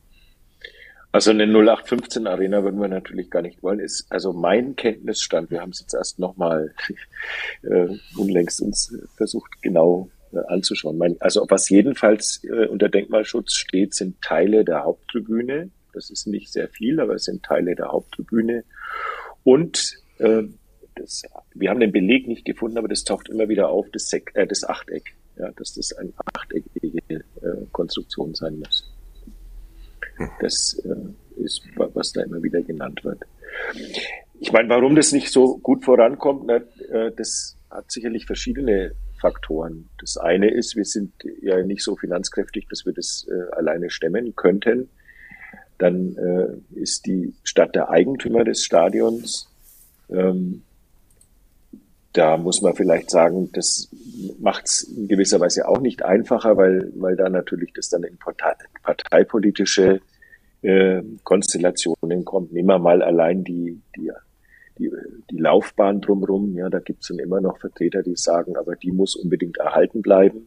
Also eine null acht fünfzehn Arena würden wir natürlich gar nicht wollen. Ist also mein Kenntnisstand, wir haben es jetzt erst nochmal äh, unlängst uns versucht genau äh, anzuschauen. Mein, also was jedenfalls äh, unter Denkmalschutz steht, sind Teile der Haupttribüne. Das ist nicht sehr viel, aber es sind Teile der Haupttribüne. Und äh, das, wir haben den Beleg nicht gefunden, aber das taucht immer wieder auf, das, Sek äh, das Achteck, ja, dass das eine achteckige äh, Konstruktion sein muss. Das äh, ist, was da immer wieder genannt wird. Ich meine, warum das nicht so gut vorankommt, na, äh, das hat sicherlich verschiedene Faktoren. Das eine ist, wir sind ja nicht so finanzkräftig, dass wir das äh, alleine stemmen könnten. Dann äh, ist die Stadt der Eigentümer des Stadions. Ähm, da muss man vielleicht sagen, das macht es in gewisser Weise auch nicht einfacher, weil, weil da natürlich das dann in Partei, parteipolitische äh, Konstellationen kommt. Nehmen wir mal allein die, die, die, die Laufbahn drumherum. Ja, da gibt es dann immer noch Vertreter, die sagen, aber die muss unbedingt erhalten bleiben.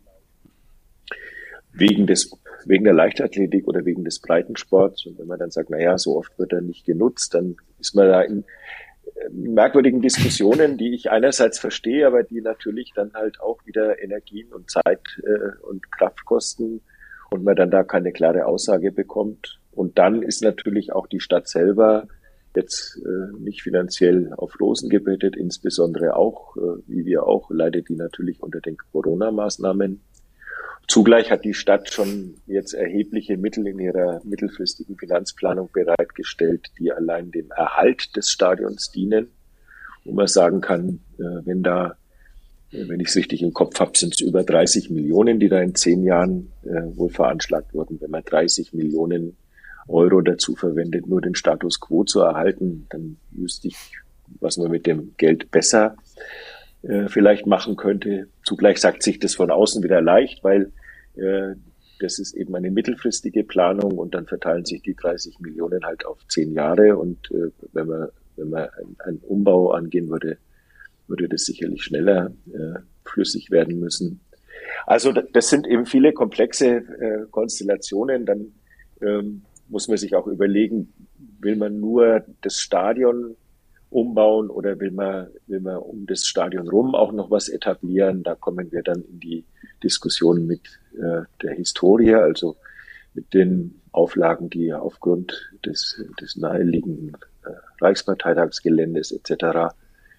Wegen des, wegen der Leichtathletik oder wegen des Breitensports. Und wenn man dann sagt, na ja, so oft wird er nicht genutzt, dann ist man da in merkwürdigen Diskussionen, die ich einerseits verstehe, aber die natürlich dann halt auch wieder Energien und Zeit äh, und Kraft kosten und man dann da keine klare Aussage bekommt. Und dann ist natürlich auch die Stadt selber jetzt äh, nicht finanziell auf Rosen gebettet, insbesondere auch, äh, wie wir auch, leidet die natürlich unter den Corona-Maßnahmen. Zugleich hat die Stadt schon jetzt erhebliche Mittel in ihrer mittelfristigen Finanzplanung bereitgestellt, die allein dem Erhalt des Stadions dienen. Wo man sagen kann, wenn da, wenn ich es richtig im Kopf habe, sind es über dreißig Millionen, die da in zehn Jahren wohl veranschlagt wurden. Wenn man dreißig Millionen Euro dazu verwendet, nur den Status quo zu erhalten, dann wüsste ich, was man mit dem Geld besser vielleicht machen könnte. Zugleich sagt sich das von außen wieder leicht, weil äh, das ist eben eine mittelfristige Planung und dann verteilen sich die dreißig Millionen halt auf zehn Jahre und äh, wenn man wenn man einen Umbau angehen würde, würde das sicherlich schneller äh, flüssig werden müssen. Also das sind eben viele komplexe äh, Konstellationen. Dann ähm, muss man sich auch überlegen, will man nur das Stadion umbauen oder will man, will man um das Stadion rum auch noch was etablieren? Da kommen wir dann in die Diskussion mit äh, der Historie, also mit den Auflagen, die aufgrund des, des naheliegenden äh, Reichsparteitagsgeländes et cetera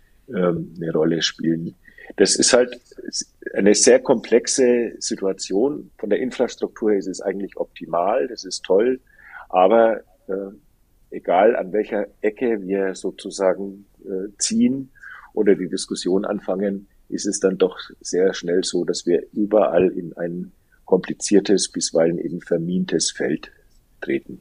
ähm, eine Rolle spielen. Das ist halt eine sehr komplexe Situation. Von der Infrastruktur her ist es eigentlich optimal, das ist toll, aber äh, egal an welcher Ecke wir sozusagen äh, ziehen oder die Diskussion anfangen, ist es dann doch sehr schnell so, dass wir überall in ein kompliziertes, bisweilen eben vermintes Feld treten.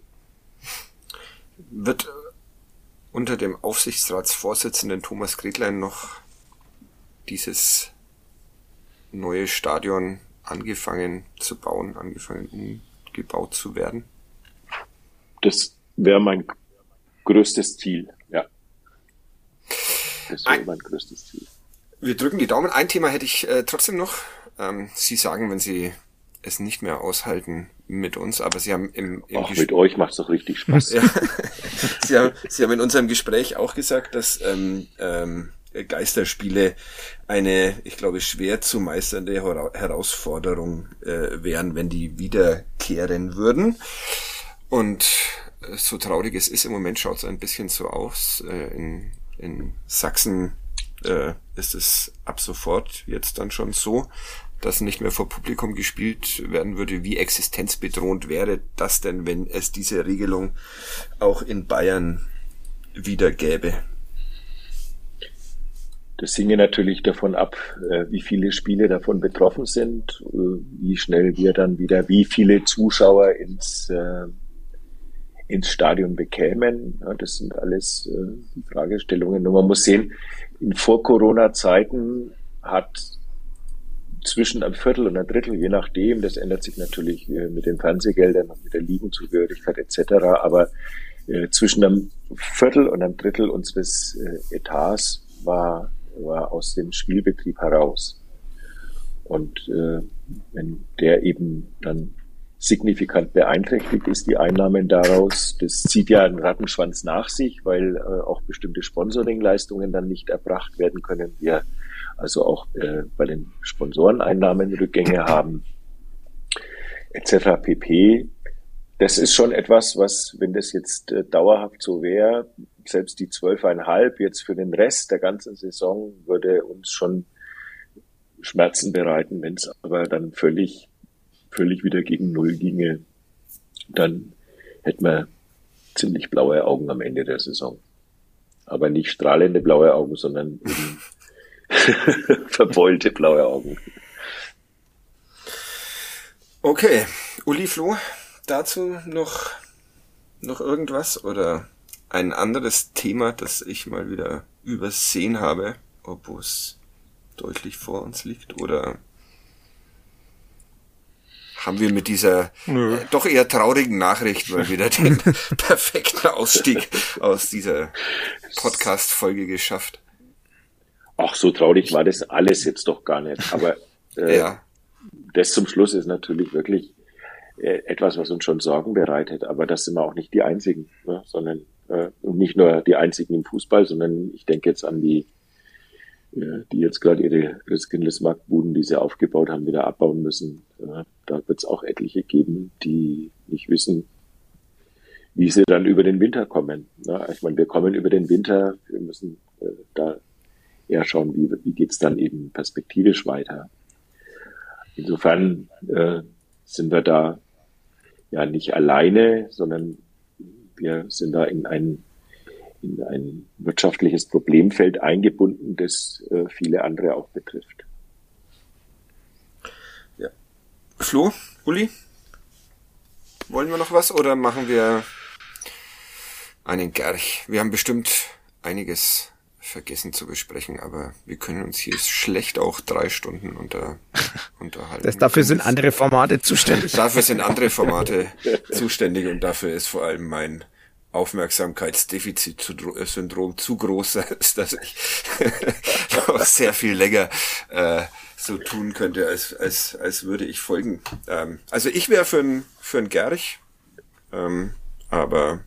Wird unter dem Aufsichtsratsvorsitzenden Thomas Gretlein noch dieses neue Stadion angefangen zu bauen, angefangen umgebaut zu werden? Das wäre mein größtes Ziel, ja. Das wäre mein größtes Ziel. Wir drücken die Daumen. Ein Thema hätte ich äh, trotzdem noch. Ähm, Sie sagen, wenn Sie es nicht mehr aushalten mit uns, aber Sie haben im, im Ach, mit euch macht's doch richtig Spaß. Ja. Sie haben, Sie haben in unserem Gespräch auch gesagt, dass ähm, ähm, Geisterspiele eine, ich glaube, schwer zu meisternde Herausforderung äh, wären, wenn die wiederkehren würden. Und so traurig es ist, im Moment schaut es ein bisschen so aus. In, in Sachsen äh, ist es ab sofort jetzt dann schon so, dass nicht mehr vor Publikum gespielt werden würde. Wie existenzbedrohend wäre das denn, wenn es diese Regelung auch in Bayern wieder gäbe? Das hinge natürlich davon ab, wie viele Spiele davon betroffen sind, wie schnell wir dann wieder, wie viele Zuschauer ins ins Stadion bekämen. Ja, das sind alles äh, Fragestellungen. Und man muss sehen, in Vor-Corona-Zeiten hat zwischen einem Viertel und einem Drittel, je nachdem, das ändert sich natürlich mit den Fernsehgeldern und mit der Ligenzugehörigkeit et cetera, aber äh, zwischen einem Viertel und einem Drittel unseres äh, Etats war, war aus dem Spielbetrieb heraus. Und äh, wenn der eben dann signifikant beeinträchtigt ist, die Einnahmen daraus, das zieht ja einen Rattenschwanz nach sich, weil äh, auch bestimmte Sponsoringleistungen dann nicht erbracht werden können. Wir also auch äh, bei den Sponsoreneinnahmen Rückgänge haben, et cetera pp. Das ist schon etwas, was, wenn das jetzt äh, dauerhaft so wäre, selbst die zwölfeinhalb jetzt für den Rest der ganzen Saison würde uns schon Schmerzen bereiten. Wenn es aber dann völlig, völlig wieder gegen Null ginge, dann hätten wir ziemlich blaue Augen am Ende der Saison. Aber nicht strahlende blaue Augen, sondern eben verbeulte blaue Augen. Okay, Uli, Flo, dazu noch, noch irgendwas oder ein anderes Thema, das ich mal wieder übersehen habe, obwohl es deutlich vor uns liegt, oder haben wir mit dieser äh, doch eher traurigen Nachricht mal wieder den perfekten Ausstieg aus dieser Podcast-Folge geschafft? Ach, so traurig war das alles jetzt doch gar nicht. Aber äh, ja. Das zum Schluss ist natürlich wirklich äh, etwas, was uns schon Sorgen bereitet. Aber das sind wir auch nicht die Einzigen, ne? Sondern äh, nicht nur die Einzigen im Fußball, sondern ich denke jetzt an die, äh, die jetzt gerade ihre Christkindlesmarktbuden, die sie aufgebaut haben, wieder abbauen müssen. Äh, da wird es auch etliche geben, die nicht wissen, wie sie dann über den Winter kommen. Ne? Ich meine, wir kommen über den Winter, wir müssen äh, da eher schauen, wie, wie geht's dann eben perspektivisch weiter. Insofern äh, sind wir da ja nicht alleine, sondern wir sind da in ein, in ein wirtschaftliches Problemfeld eingebunden, das äh, viele andere auch betrifft. Ja. Flo, Uli, wollen wir noch was oder machen wir einen Gerch? Wir haben bestimmt einiges vergessen zu besprechen, aber wir können uns hier schlecht auch drei Stunden unter, unterhalten. Das, dafür sind andere Formate zuständig. Dafür sind andere Formate zuständig und dafür ist vor allem mein Aufmerksamkeitsdefizit-Syndrom zu groß, dass ich noch sehr viel länger äh, so tun könnte, als, als, als würde ich folgen. Ähm, also ich wäre für ein, für ein Gerch, ähm, aber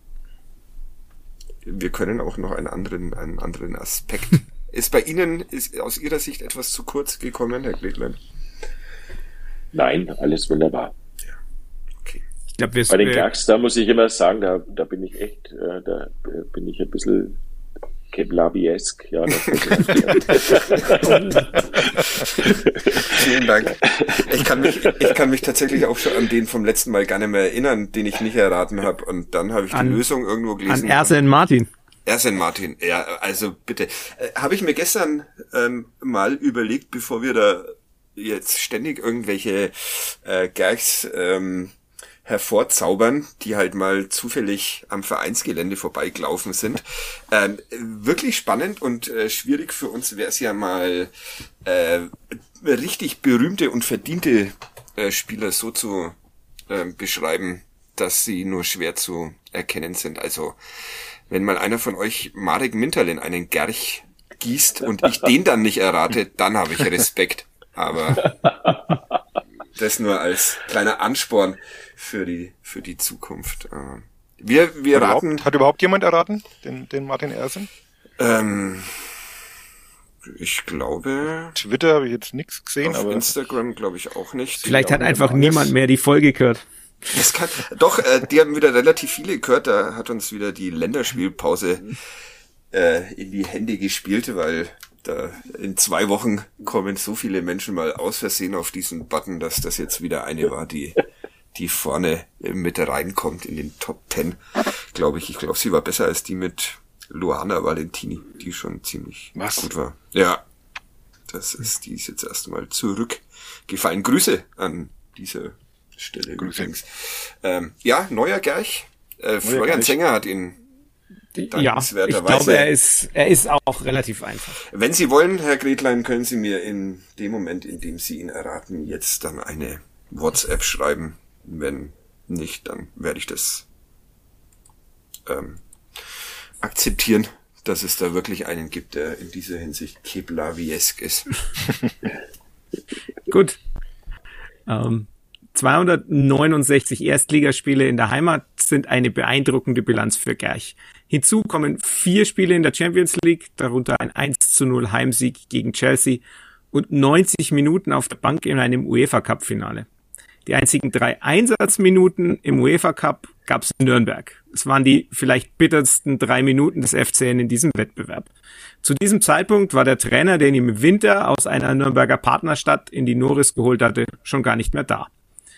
wir können auch noch einen anderen, einen anderen Aspekt. Ist bei Ihnen, ist aus Ihrer Sicht etwas zu kurz gekommen, Herr Gretlein? Nein, alles wunderbar. Ja, okay. Ich glaub, wir bei den Gerchs, da muss ich immer sagen, da, da bin ich echt, äh, da bin ich ein bisschen Keblavi-esk. Ja, vielen Dank. Ich kann mich, ich kann mich tatsächlich auch schon an den vom letzten Mal gar nicht mehr erinnern, den ich nicht erraten habe. Und dann habe ich die an, Lösung irgendwo gelesen. An Ersen Martin. Ersen Martin, ja, also bitte. Äh, habe ich mir gestern ähm, mal überlegt, bevor wir da jetzt ständig irgendwelche äh, Gerchs ähm, hervorzaubern, die halt mal zufällig am Vereinsgelände vorbeigelaufen sind. Ähm, wirklich spannend und äh, schwierig für uns wäre es ja mal äh, richtig berühmte und verdiente äh, Spieler so zu äh, beschreiben, dass sie nur schwer zu erkennen sind. Also wenn mal einer von euch Marek Minterl in einen Gerch gießt und ich den dann nicht errate, dann habe ich Respekt. Aber das nur als kleiner Ansporn für die für die Zukunft. Wir wir hat raten. Überhaupt, hat überhaupt jemand erraten, den den Martin Ersen? Ähm, ich glaube. Twitter habe ich jetzt nichts gesehen, auf aber Instagram glaube ich auch nicht. Vielleicht hat einfach niemand mehr die Folge gehört. Das kann, doch, äh, die haben wieder relativ viele gehört. Da hat uns wieder die Länderspielpause äh, in die Hände gespielt, weil da in zwei Wochen kommen so viele Menschen mal aus Versehen auf diesen Button, dass das jetzt wieder eine war, die die vorne mit reinkommt in den Top Ten, glaube ich. Ich glaube, sie war besser als die mit Luana Valentini, die schon ziemlich Was? gut war. Ja, das ist, die ist jetzt erstmal zurückgefallen. Grüße an diese Stelle Grüße. übrigens. Ähm, ja, neuer Gerch. Äh, Florian Gerch. Zenger hat ihn Ja, ich glaube, er ist, er ist auch relativ einfach. Wenn Sie wollen, Herr Gretlein, können Sie mir in dem Moment, in dem Sie ihn erraten, jetzt dann eine WhatsApp schreiben. Wenn nicht, dann werde ich das ähm, akzeptieren, dass es da wirklich einen gibt, der in dieser Hinsicht Keblaviesk ist. Gut. Ähm, zweihundertneunundsechzig Erstligaspiele in der Heimat sind eine beeindruckende Bilanz für Gerch. Hinzu kommen vier Spiele in der Champions League, darunter ein eins zu null Heimsieg gegen Chelsea und neunzig Minuten auf der Bank in einem UEFA-Cup-Finale. Die einzigen drei Einsatzminuten im UEFA-Cup gab es in Nürnberg. Es waren die vielleicht bittersten drei Minuten des F C N in diesem Wettbewerb. Zu diesem Zeitpunkt war der Trainer, den ihm im Winter aus einer Nürnberger Partnerstadt in die Noris geholt hatte, schon gar nicht mehr da.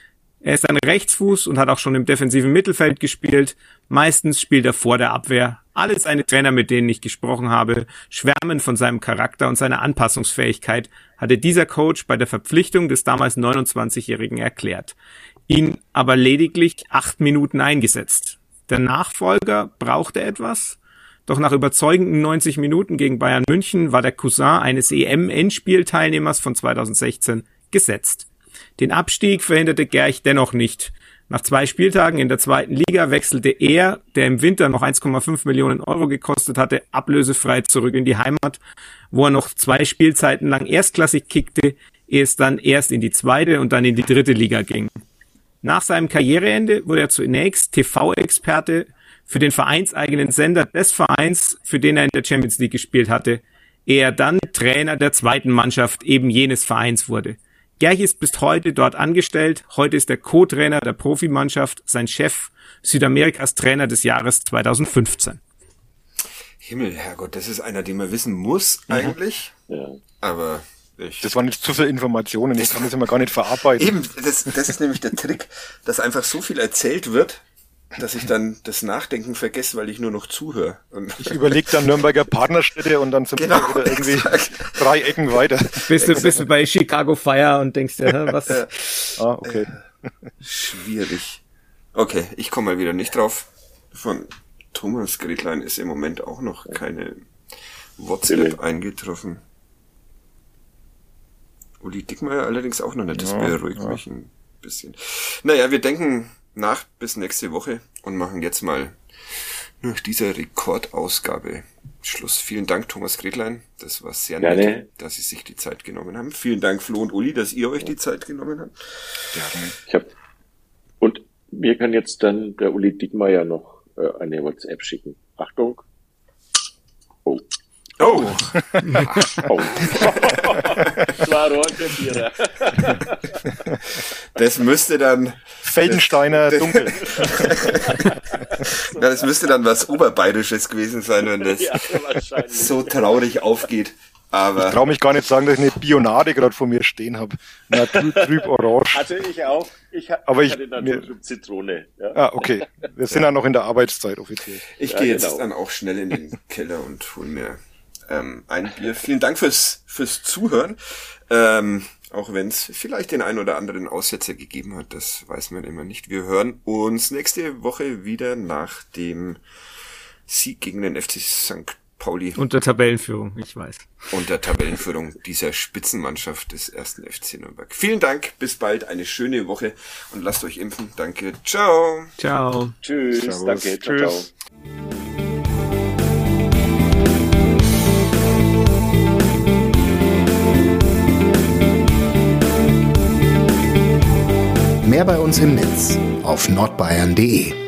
Er ist ein Rechtsfuß und hat auch schon im defensiven Mittelfeld gespielt. Meistens spielt er vor der Abwehr. Alle seine Trainer, mit denen ich gesprochen habe, schwärmen von seinem Charakter und seiner Anpassungsfähigkeit, hatte dieser Coach bei der Verpflichtung des damals neunundzwanzigjährigen erklärt. Ihn aber lediglich acht Minuten eingesetzt. Der Nachfolger brauchte etwas, doch nach überzeugenden neunzig Minuten gegen Bayern München war der Cousin eines E M-Endspielteilnehmers von zweitausendsechzehn gesetzt. Den Abstieg verhinderte Gerch dennoch nicht. Nach zwei Spieltagen in der zweiten Liga wechselte er, der im Winter noch eins Komma fünf Millionen Euro gekostet hatte, ablösefrei zurück in die Heimat, wo er noch zwei Spielzeiten lang erstklassig kickte, ehe es dann erst in die zweite und dann in die dritte Liga ging. Nach seinem Karriereende wurde er zunächst T V-Experte für den vereinseigenen Sender des Vereins, für den er in der Champions League gespielt hatte, ehe er dann Trainer der zweiten Mannschaft eben jenes Vereins wurde. Gerch ist bis heute dort angestellt. Heute ist er Co-Trainer der Profimannschaft, sein Chef, Südamerikas Trainer des Jahres zweitausendfünfzehn. Himmel, Herrgott, das ist einer, den man wissen muss eigentlich. Ja. Aber ich... Das waren jetzt zu viele Informationen, ich kann das immer gar nicht verarbeiten. Eben, das, das ist nämlich der Trick, dass einfach so viel erzählt wird, dass ich dann das Nachdenken vergesse, weil ich nur noch zuhöre. Und ich überlege dann Nürnberger Partnerstädte und dann sind genau, wir wieder irgendwie exakt. drei Ecken weiter. Bist du, bist du bei Chicago Fire und denkst dir, was? Ah, okay. Schwierig. Okay, ich komme mal wieder nicht drauf. Von Thomas Gretlein ist im Moment auch noch keine WhatsApp eingetroffen. Uli Dickmeyer allerdings auch noch nicht. Das ja, beruhigt ja. mich ein bisschen. Naja, wir denken nach bis nächste Woche und machen jetzt mal nach dieser Rekordausgabe Schluss. Vielen Dank, Thomas Gretlein. Das war sehr nett, Gerne. dass Sie sich die Zeit genommen haben. Vielen Dank, Flo und Uli, dass ihr euch die Zeit genommen habt. Gerne. Ich hab, und mir kann jetzt dann der Uli Dickmeyer noch äh, eine WhatsApp schicken. Achtung. Oh. Oh. oh. Das war Rohrkrepierer. Das müsste dann... Feldensteiner das, Dunkel. Ja, das müsste dann was Oberbayerisches gewesen sein, wenn das ja, so traurig aufgeht. Aber ich traue mich gar nicht sagen, dass ich eine Bionade gerade vor mir stehen habe. Natur trüb orange. Hatte ich auch. Ich, ha- Aber ich hatte Natur trüb Zitrone. Ja. Ah, okay. Wir sind ja noch in der Arbeitszeit offiziell. Ich ja, gehe jetzt genau. dann auch schnell in den Keller und hol mir ähm, ein Bier. Vielen Dank fürs fürs Zuhören. Ähm, auch wenn es vielleicht den einen oder anderen Aussetzer gegeben hat, das weiß man immer nicht. Wir hören uns nächste Woche wieder nach dem Sieg gegen den F C Sankt Pauli. Und der Tabellenführung, ich weiß. Und der Tabellenführung dieser Spitzenmannschaft des ersten F C Nürnberg. Vielen Dank, bis bald, eine schöne Woche und lasst euch impfen. Danke, ciao. Ciao. Tschüss, Servus. Danke, ciao, Tschüss. ciao. Mehr bei uns im Netz auf nordbayern punkt de.